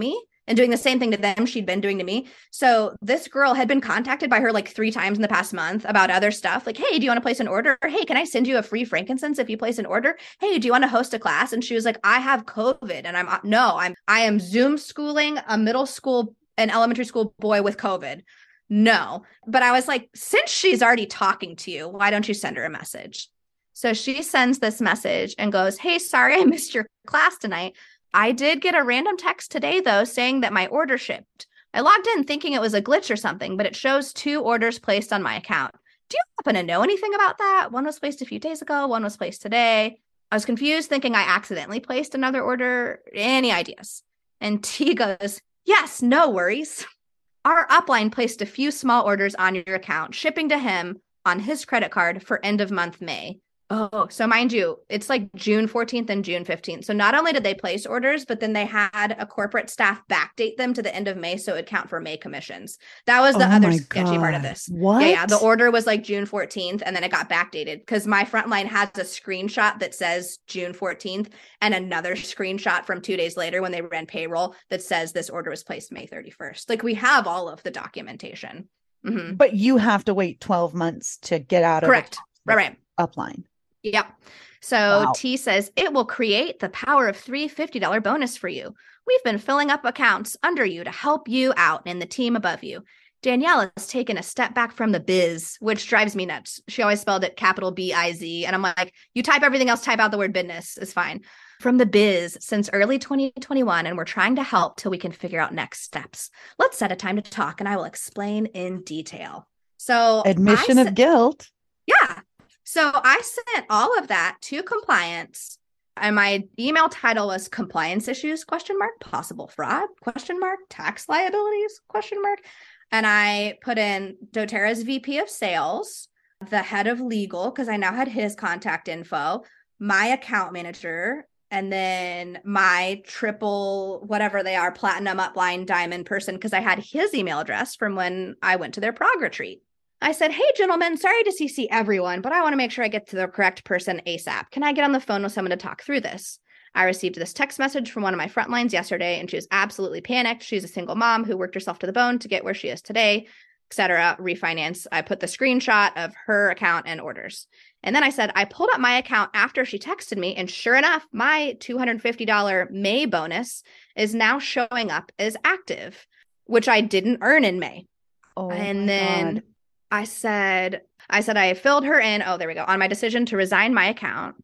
and doing the same thing to them she'd been doing to me. So this girl had been contacted by her like three times in the past month about other stuff. Like, hey, do you want to place an order? Hey, can I send you a free frankincense if you place an order? Hey, do you want to host a class? And she was like, I have COVID and I'm no, I'm I am Zoom schooling a middle school, an elementary school boy with COVID. No. But I was like, since she's already talking to you, why don't you send her a message? So she sends this message and goes, hey, sorry, I missed your class tonight. I did get a random text today, though, saying that my order shipped. I logged in thinking it was a glitch or something, but it shows two orders placed on my account. Do you happen to know anything about that? One was placed a few days ago. One was placed today. I was confused, thinking I accidentally placed another order. Any ideas? And T goes, yes, no worries. Our upline placed a few small orders on your account, shipping to him on his credit card for end of month May. Oh, so mind you, it's like June fourteenth and June fifteenth. So not only did they place orders, but then they had a corporate staff backdate them to the end of May so it would count for May commissions. That was the Oh other my sketchy part of God. this. What? Yeah, yeah. The order was like June fourteenth and then it got backdated because my frontline has a screenshot that says June fourteenth and another screenshot from two days later when they ran payroll that says this order was placed May thirty-first. Like we have all of the documentation. Mm-hmm. But you have to wait twelve months to get out of Correct. the Right, right. upline. Yep. So Wow. T says, it will create the power of three fifty dollars bonus for you. We've been filling up accounts under you to help you out and the team above you. Danielle has taken a step back from the biz, which drives me nuts. She always spelled it capital B I Z. And I'm like, you type everything else, type out the word business. It's fine. From the biz since early twenty twenty-one, and we're trying to help till we can figure out next steps. Let's set a time to talk and I will explain in detail. So Admission I of sa- guilt. Yeah. So I sent all of that to compliance and my email title was compliance issues, question mark, possible fraud, question mark, tax liabilities, question mark. And I put in doTERRA's V P of sales, the head of legal, because I now had his contact info, my account manager, and then my triple, whatever they are, platinum, upline, diamond person, because I had his email address from when I went to their prog retreat. I said, hey, gentlemen, sorry to C C everyone, but I want to make sure I get to the correct person ASAP. Can I get on the phone with someone to talk through this? I received this text message from one of my front lines yesterday, and she was absolutely panicked. She's a single mom who worked herself to the bone to get where she is today, et cetera. Refinance. I put the screenshot of her account and orders. And then I said, I pulled up my account after she texted me, and sure enough, my two hundred fifty dollars May bonus is now showing up as active, which I didn't earn in May. Oh, and my then God. I said, I said, I filled her in. Oh, there we go. On my decision to resign my account.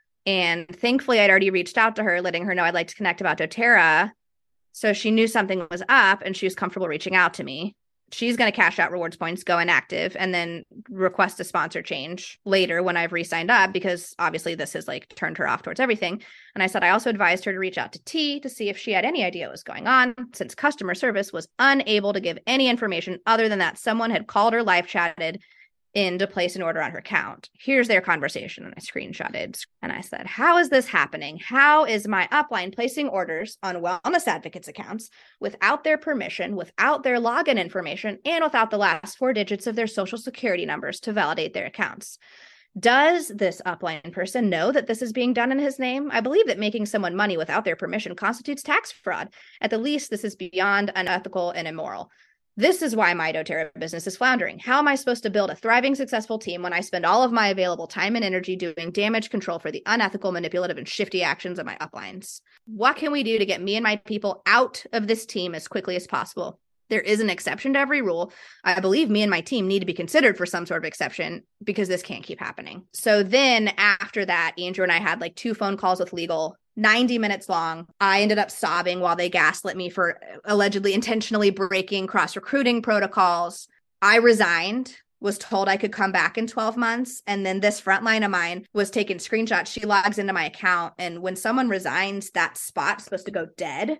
And thankfully, I'd already reached out to her, letting her know I'd like to connect about doTERRA. So she knew something was up and she was comfortable reaching out to me. She's going to cash out rewards points, go inactive, and then request a sponsor change later when I've re-signed up, because obviously this has like turned her off towards everything. And I said, I also advised her to reach out to T to see if she had any idea what was going on, since customer service was unable to give any information other than that someone had called or live chatted in to place an order on her account. Here's their conversation. And I screenshotted and I said, how is this happening? How is my upline placing orders on wellness advocates accounts without their permission, without their login information, and without the last four digits of their social security numbers to validate their accounts? Does this upline person know that this is being done in his name? I believe that making someone money without their permission constitutes tax fraud. At the least, this is beyond unethical and immoral. This is why my doTERRA business is floundering. How am I supposed to build a thriving, successful team when I spend all of my available time and energy doing damage control for the unethical, manipulative, and shifty actions of my uplines? What can we do to get me and my people out of this team as quickly as possible? There is an exception to every rule. I believe me and my team need to be considered for some sort of exception because this can't keep happening. So then after that, Andrew and I had like two phone calls with legal, ninety minutes long. I ended up sobbing while they gaslit me for allegedly intentionally breaking cross-recruiting protocols. I resigned, was told I could come back in twelve months. And then this frontline of mine was taking screenshots. She logs into my account. And when someone resigns, that spot's supposed to go dead.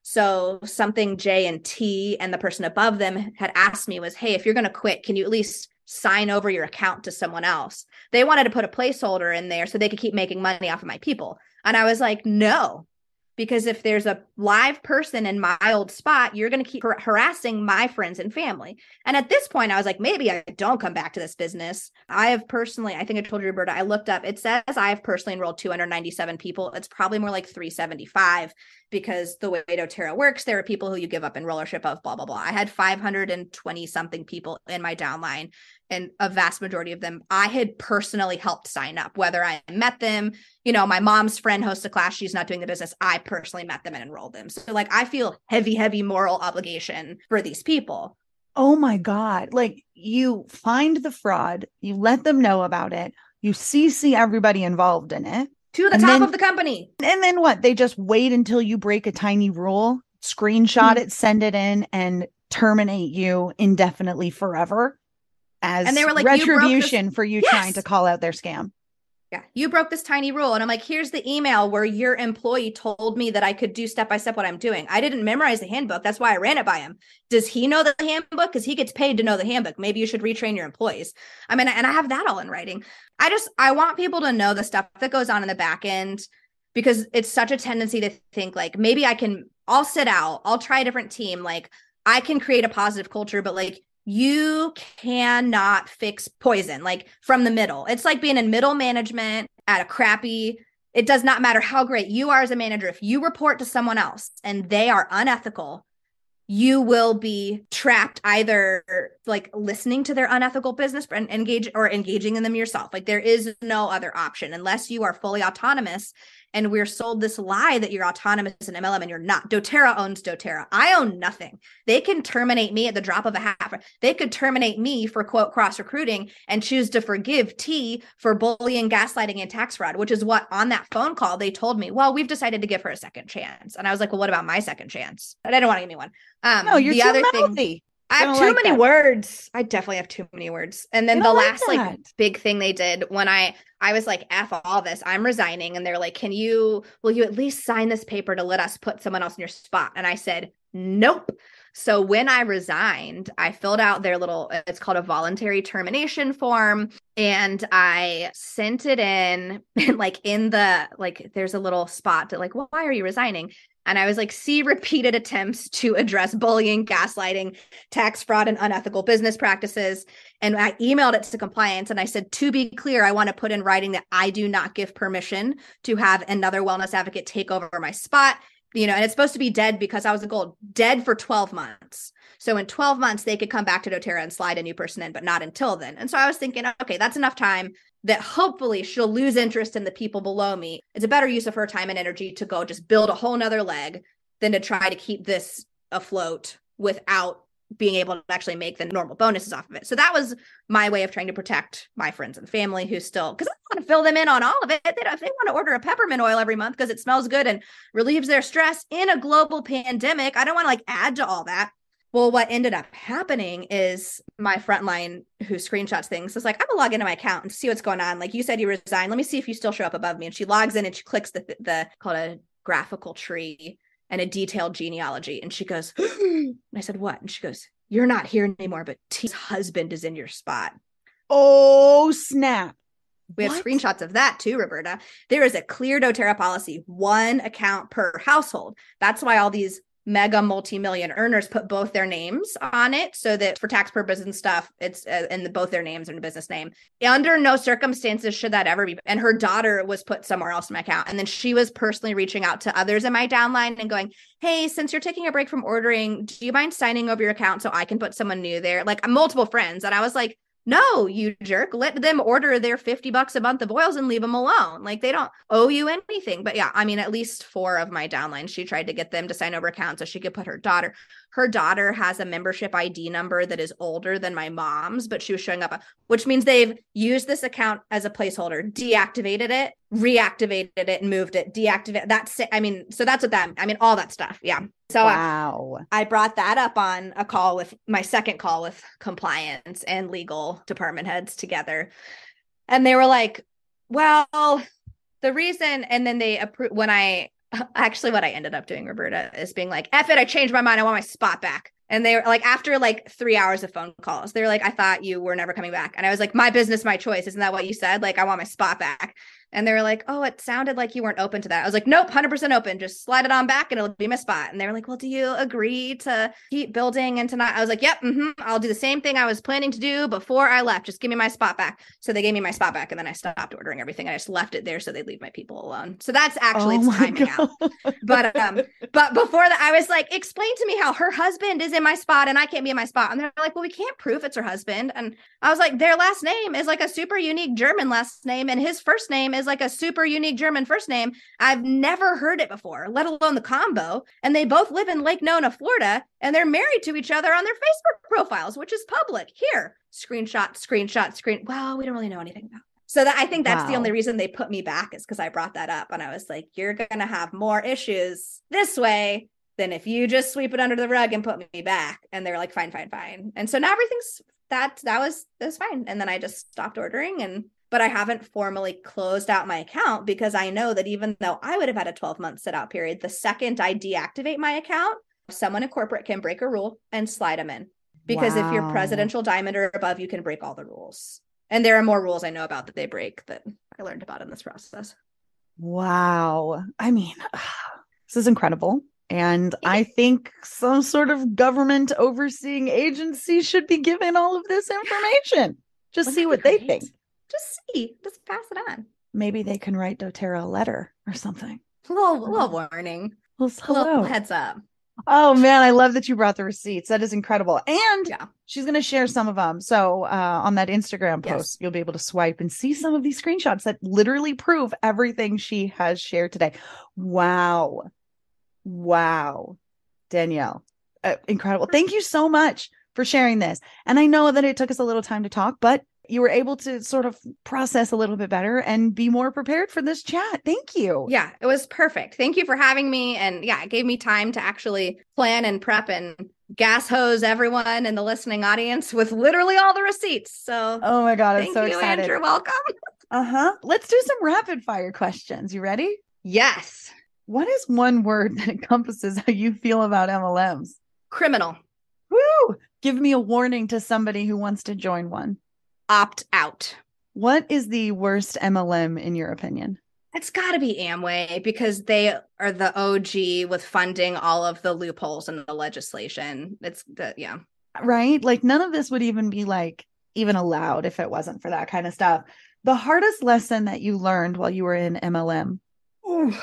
So something J and T and the person above them had asked me was, hey, if you're going to quit, can you at least sign over your account to someone else? They wanted to put a placeholder in there so they could keep making money off of my people. And I was like, no, because if there's a live person in my old spot, you're going to keep har- harassing my friends and family. And at this point, I was like, maybe I don't come back to this business. I have personally, I think I told you, Roberta, I looked up, it says I have personally enrolled two hundred ninety-seven people. It's probably more like three seventy-five because the way doTERRA works, there are people who you give up enrollership of, blah, blah, blah. I had five hundred twenty something people in my downline, and a vast majority of them I had personally helped sign up, whether I met them, you know, my mom's friend hosts a class, she's not doing the business. I personally met them and enrolled them. So like, I feel heavy, heavy moral obligation for these people. Oh my God. Like, you find the fraud, you let them know about it, you C C everybody involved in it. To the top then, of the company. And then what? They just wait until you break a tiny rule, screenshot mm-hmm. it, send it in, and terminate you indefinitely forever as and they were like, retribution you for you yes! trying to call out their scam. Yeah, you broke this tiny rule. And I'm like, here's the email where your employee told me that I could do step-by-step what I'm doing. I didn't memorize the handbook. That's why I ran it by him. Does he know the handbook? Because he gets paid to know the handbook. Maybe you should retrain your employees. I mean, and I have that all in writing. I just, I want people to know the stuff that goes on in the back end, because it's such a tendency to think like, maybe I can, I'll sit out, I'll try a different team. Like, I can create a positive culture, but like, you cannot fix poison, like from the middle. It's like being in middle management at a crappy, it does not matter how great you are as a manager. If you report to someone else and they are unethical, you will be trapped either like listening to their unethical business and engage or engaging in them yourself. Like, there is no other option unless you are fully autonomous. And we're sold this lie that you're autonomous in M L M, and you're not. doTERRA owns doTERRA. I own nothing. They can terminate me at the drop of a hat. They could terminate me for, quote, cross recruiting and choose to forgive T for bullying, gaslighting, and tax fraud, which is what on that phone call they told me, well, we've decided to give her a second chance. And I was like, well, what about my second chance? I didn't want to give me one. Um, no, you're the too other mouthy. Thing, I have too like many that. words. I definitely have too many words. And then the last like, like big thing they did when I, I was like, F all this, I'm resigning. And they're like, can you, will you at least sign this paper to let us put someone else in your spot? And I said, nope. So when I resigned, I filled out their little, it's called a voluntary termination form. And I sent it in and like in the, like, there's a little spot that like, well, why are you resigning? And I was like, see repeated attempts to address bullying, gaslighting, tax fraud, and unethical business practices. And I emailed it to compliance and I said, to be clear, I want to put in writing that I do not give permission to have another wellness advocate take over my spot. You know, and it's supposed to be dead because I was a goal dead for twelve months. So in twelve months, they could come back to doTERRA and slide a new person in, but not until then. And so I was thinking, okay, that's enough time that hopefully she'll lose interest in the people below me. It's a better use of her time and energy to go just build a whole nother leg than to try to keep this afloat without being able to actually make the normal bonuses off of it. So that was my way of trying to protect my friends and family who still, because I want to fill them in on all of it. They don't, if they want to order a peppermint oil every month because it smells good and relieves their stress in a global pandemic, I don't want to like add to all that. Well, what ended up happening is my frontline who screenshots things is like, I'm gonna log into my account and see what's going on. Like, you said you resigned. Let me see if you still show up above me. And she logs in and she clicks the, the called a graphical tree and a detailed genealogy. And she goes, and I said, what? And she goes, you're not here anymore, but T's husband is in your spot. Oh, snap. We have What? screenshots of that too, Roberta. There is a clear doTERRA policy, one account per household. That's why all these mega multi-million earners put both their names on it so that for tax purposes and stuff, it's uh, in the, both their names and a business name. Under no circumstances should that ever be. And her daughter was put somewhere else in my account. And then she was personally reaching out to others in my downline and going, hey, since you're taking a break from ordering, do you mind signing over your account so I can put someone new there? Like multiple friends. And I was like, no, you jerk, let them order their fifty bucks a month of oils and leave them alone. Like, they don't owe you anything. But yeah, I mean, at least four of my downlines, she tried to get them to sign over accounts so she could put her daughter. Her daughter has a membership I D number that is older than my mom's, but she was showing up, which means they've used this account as a placeholder, deactivated it, reactivated it, and moved it, deactivate. That's, I mean, so that's what that, I mean, all that stuff. Yeah. So wow. I, I brought that up on a call with my second call with compliance and legal department heads together. And they were like, well, the reason, and then they approved when I, actually what I ended up doing, Roberta, is being like, F it, I changed my mind. I want my spot back. And they were like, after like three hours of phone calls, they were like, I thought you were never coming back. And I was like, my business, my choice. Isn't that what you said? Like, I want my spot back. And they were like, oh, it sounded like you weren't open to that. I was like, nope, one hundred percent open. Just slide it on back and it'll be my spot. And they were like, well, do you agree to keep building and tonight? I was like, yep, mm-hmm. I'll do the same thing I was planning to do before I left. Just give me my spot back. So they gave me my spot back and then I stopped ordering everything. I just left it there so they leave my people alone. So that's actually Oh it's my timing God. out. But um, but before that, I was like, explain to me how her husband is in my spot and I can't be in my spot. And they're like, well, we can't prove it's her husband. And I was like, their last name is like a super unique German last name and his first name is like a super unique German first name. I've never heard it before, let alone the combo. And they both live in Lake Nona, Florida, and they're married to each other on their Facebook profiles, which is public. Here, screenshot, screenshot, screen. Well, we don't really know anything about it. So that I think that's Wow. the only reason they put me back is because I brought that up. And I was like, you're going to have more issues this way than if you just sweep it under the rug and put me back. And they're like, fine, fine, fine. And so now everything's that, that was, that was fine. And then I just stopped ordering and but I haven't formally closed out my account because I know that even though I would have had a twelve month sit out period, the second I deactivate my account, someone in corporate can break a rule and slide them in. Because if you're Wow. presidential diamond or above, you can break all the rules. And there are more rules I know about that they break that I learned about in this process. Wow. I mean, this is incredible. And I think some sort of government overseeing agency should be given all of this information. Just Wouldn't see that what be they great? think. Just see, just pass it on. Maybe they can write doTERRA a letter or something. A little, a little warning, Well, a little hello. heads up. Oh man, I love that you brought the receipts. That is incredible. And Yeah. she's going to share some of them. So uh, on that Instagram Yes. post, you'll be able to swipe and see some of these screenshots that literally prove everything she has shared today. Wow. Wow. Danielle, uh, incredible. Thank you so much for sharing this. And I know that it took us a little time to talk, but you were able to sort of process a little bit better and be more prepared for this chat. Thank you. Yeah, it was perfect. Thank you for having me. And yeah, it gave me time to actually plan and prep and gas hose everyone in the listening audience with literally all the receipts. So Oh my God, I'm thank so you, excited. and you're welcome. Uh-huh. Let's do some rapid fire questions. You ready? Yes. What is one word that encompasses how you feel about M L Ms? Criminal. Woo! Give me a warning to somebody who wants to join one. Opt out. What is the worst M L M in your opinion? It's got to be Amway because they are the O G with funding all of the loopholes in the legislation. It's the, yeah. Right? Like none of this would even be like even allowed if it wasn't for that kind of stuff. The hardest lesson that you learned while you were in M L M? Ooh.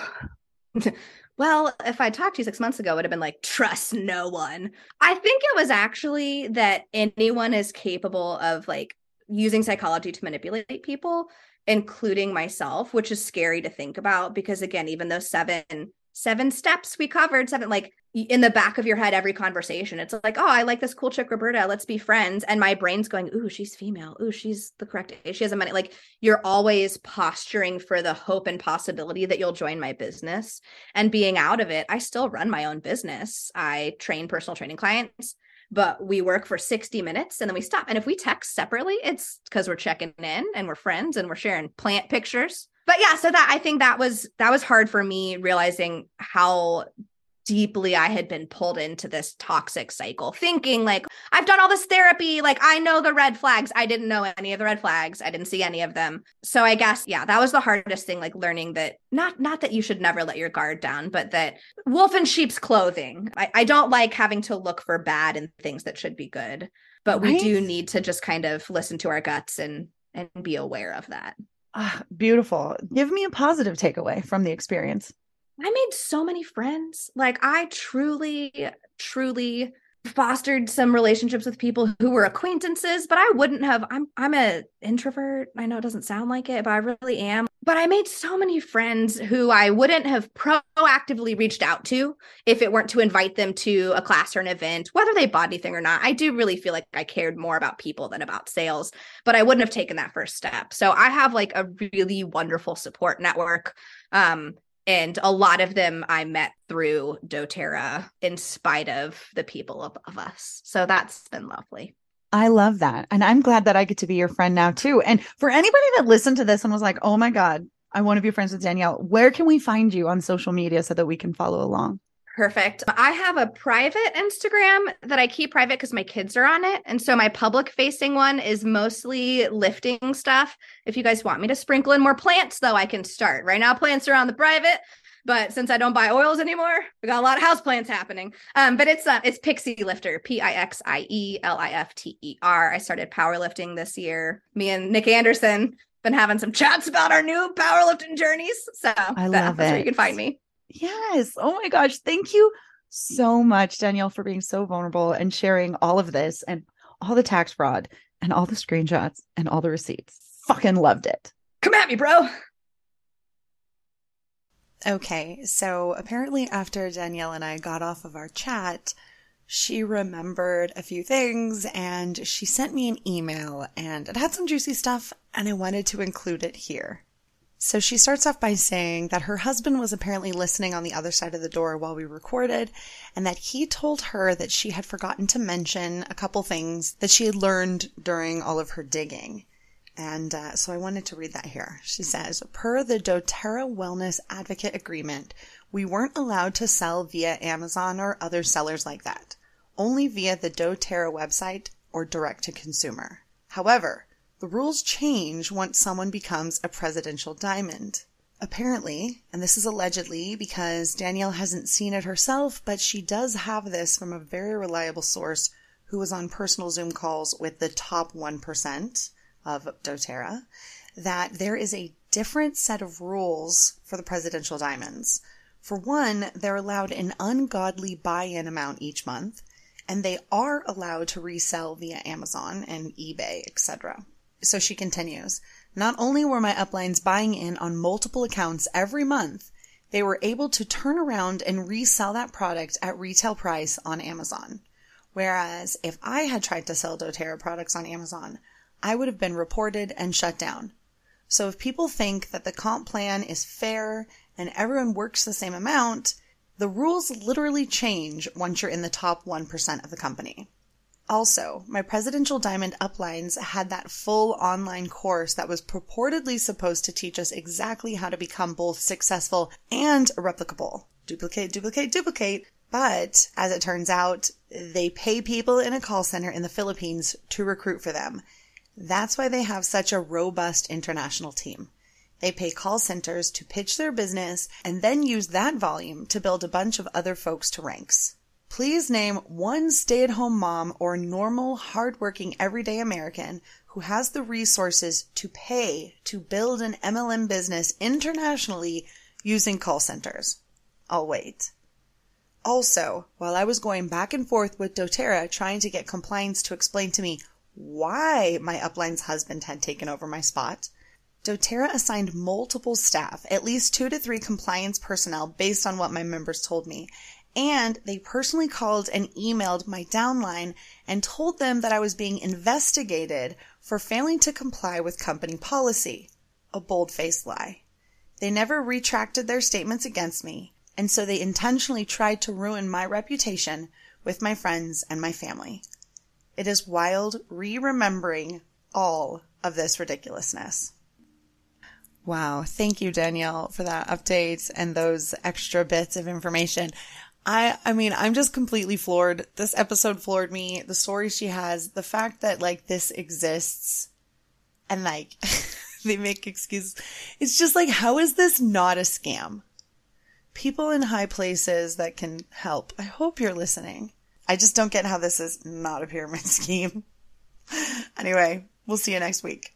Well, if I talked to you six months ago, it would have been like, trust no one. I think it was actually that anyone is capable of like using psychology to manipulate people, including myself, which is scary to think about because again, even those seven, seven steps we covered, seven, like in the back of your head, every conversation, it's like, oh, I like this cool chick, Roberta, let's be friends. And my brain's going, ooh, she's female. Ooh, she's the correct age. She has a money. Like you're always posturing for the hope and possibility that you'll join my business. And being out of it, I still run my own business. I train personal training clients, but we work for sixty minutes and then we stop. And if we text separately, it's because we're checking in and we're friends and we're sharing plant pictures. But yeah, so that I think that was that was hard for me realizing how deeply I had been pulled into this toxic cycle, thinking like, I've done all this therapy. Like I know the red flags. I didn't know any of the red flags. I didn't see any of them. So I guess, yeah, that was the hardest thing, like learning that not, not that you should never let your guard down, but that wolf in sheep's clothing. I, I don't like having to look for bad in things that should be good, but we Right? do need to just kind of listen to our guts and, and be aware of that. Ah, beautiful. Give me a positive takeaway from the experience. I made so many friends. Like I truly, truly fostered some relationships with people who were acquaintances, but I wouldn't have, I'm, I'm an introvert. I know it doesn't sound like it, but I really am. But I made so many friends who I wouldn't have proactively reached out to if it weren't to invite them to a class or an event, whether they bought anything or not. I do really feel like I cared more about people than about sales, but I wouldn't have taken that first step. So I have like a really wonderful support network. Um, And a lot of them I met through doTERRA in spite of the people above us. So that's been lovely. I love that. And I'm glad that I get to be your friend now too. And for anybody that listened to this and was like, oh my God, I want to be friends with Danielle, where can we find you on social media so that we can follow along? Perfect. I have a private Instagram that I keep private because my kids are on it. And so my public facing one is mostly lifting stuff. If you guys want me to sprinkle in more plants, though, I can start. Right now, plants are on the private. But since I don't buy oils anymore, we got a lot of house plants happening. Um, but it's uh, it's Pixie Lifter, P I X I E L I F T E R. I started powerlifting this year. Me and Nick Anderson been having some chats about our new powerlifting journeys. So I that, love that's it. where you can find me. Yes. Oh my gosh. Thank you so much, Danielle, for being so vulnerable and sharing all of this and all the tax fraud and all the screenshots and all the receipts. Fucking loved it. Come at me, bro. Okay, so apparently after Danielle and I got off of our chat, she remembered a few things and she sent me an email and it had some juicy stuff and I wanted to include it here. So she starts off by saying that her husband was apparently listening on the other side of the door while we recorded and that he told her that she had forgotten to mention a couple things that she had learned during all of her digging. And uh, so I wanted to read that here. She says, per the doTERRA Wellness Advocate Agreement, we weren't allowed to sell via Amazon or other sellers like that, only via the doTERRA website or direct to consumer. However, the rules change once someone becomes a presidential diamond. Apparently, and this is allegedly because Danielle hasn't seen it herself, but she does have this from a very reliable source who was on personal Zoom calls with the top one percent of doTERRA, that there is a different set of rules for the presidential diamonds. For one, they're allowed an ungodly buy-in amount each month, and they are allowed to resell via Amazon and eBay, et cetera. So she continues, not only were my uplines buying in on multiple accounts every month, they were able to turn around and resell that product at retail price on Amazon. Whereas if I had tried to sell doTERRA products on Amazon, I would have been reported and shut down. So if people think that the comp plan is fair and everyone works the same amount, the rules literally change once you're in the top one percent of the company. Also, my Presidential Diamond uplines had that full online course that was purportedly supposed to teach us exactly how to become both successful and replicable. Duplicate, duplicate, duplicate. But as it turns out, they pay people in a call center in the Philippines to recruit for them. That's why they have such a robust international team. They pay call centers to pitch their business and then use that volume to build a bunch of other folks to ranks. Please name one stay-at-home mom or normal, hardworking, everyday American who has the resources to pay to build an M L M business internationally using call centers. I'll wait. Also, while I was going back and forth with doTERRA trying to get compliance to explain to me why my upline's husband had taken over my spot, doTERRA assigned multiple staff, at least two to three compliance personnel based on what my members told me, and they personally called and emailed my downline and told them that I was being investigated for failing to comply with company policy. A bold-faced lie. They never retracted their statements against me, and so they intentionally tried to ruin my reputation with my friends and my family. It is wild re-remembering all of this ridiculousness. Wow. Thank you, Danielle, for that update and those extra bits of information. I, I mean, I'm just completely floored. This episode floored me. The story she has, the fact that like this exists and like they make excuses. It's just like, how is this not a scam? People in high places that can help. I hope you're listening. I just don't get how this is not a pyramid scheme. Anyway, we'll see you next week.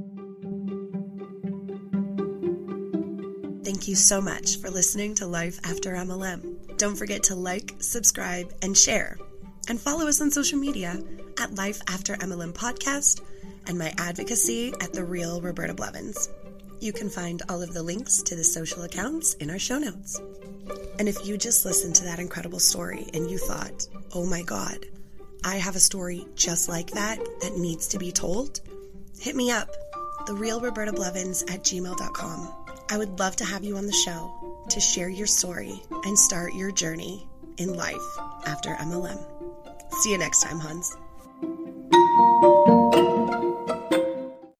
Thank you so much for listening to Life After M L M. Don't forget to like, subscribe, and share. And follow us on social media at Life After M L M Podcast and my advocacy at The Real Roberta Blevins. You can find all of the links to the social accounts in our show notes. And if you just listened to that incredible story and you thought, oh my God, I have a story just like that that needs to be told, hit me up, therealrobertablevins at gmail dot com. I would love to have you on the show to share your story and start your journey in life after M L M. See you next time, Huns.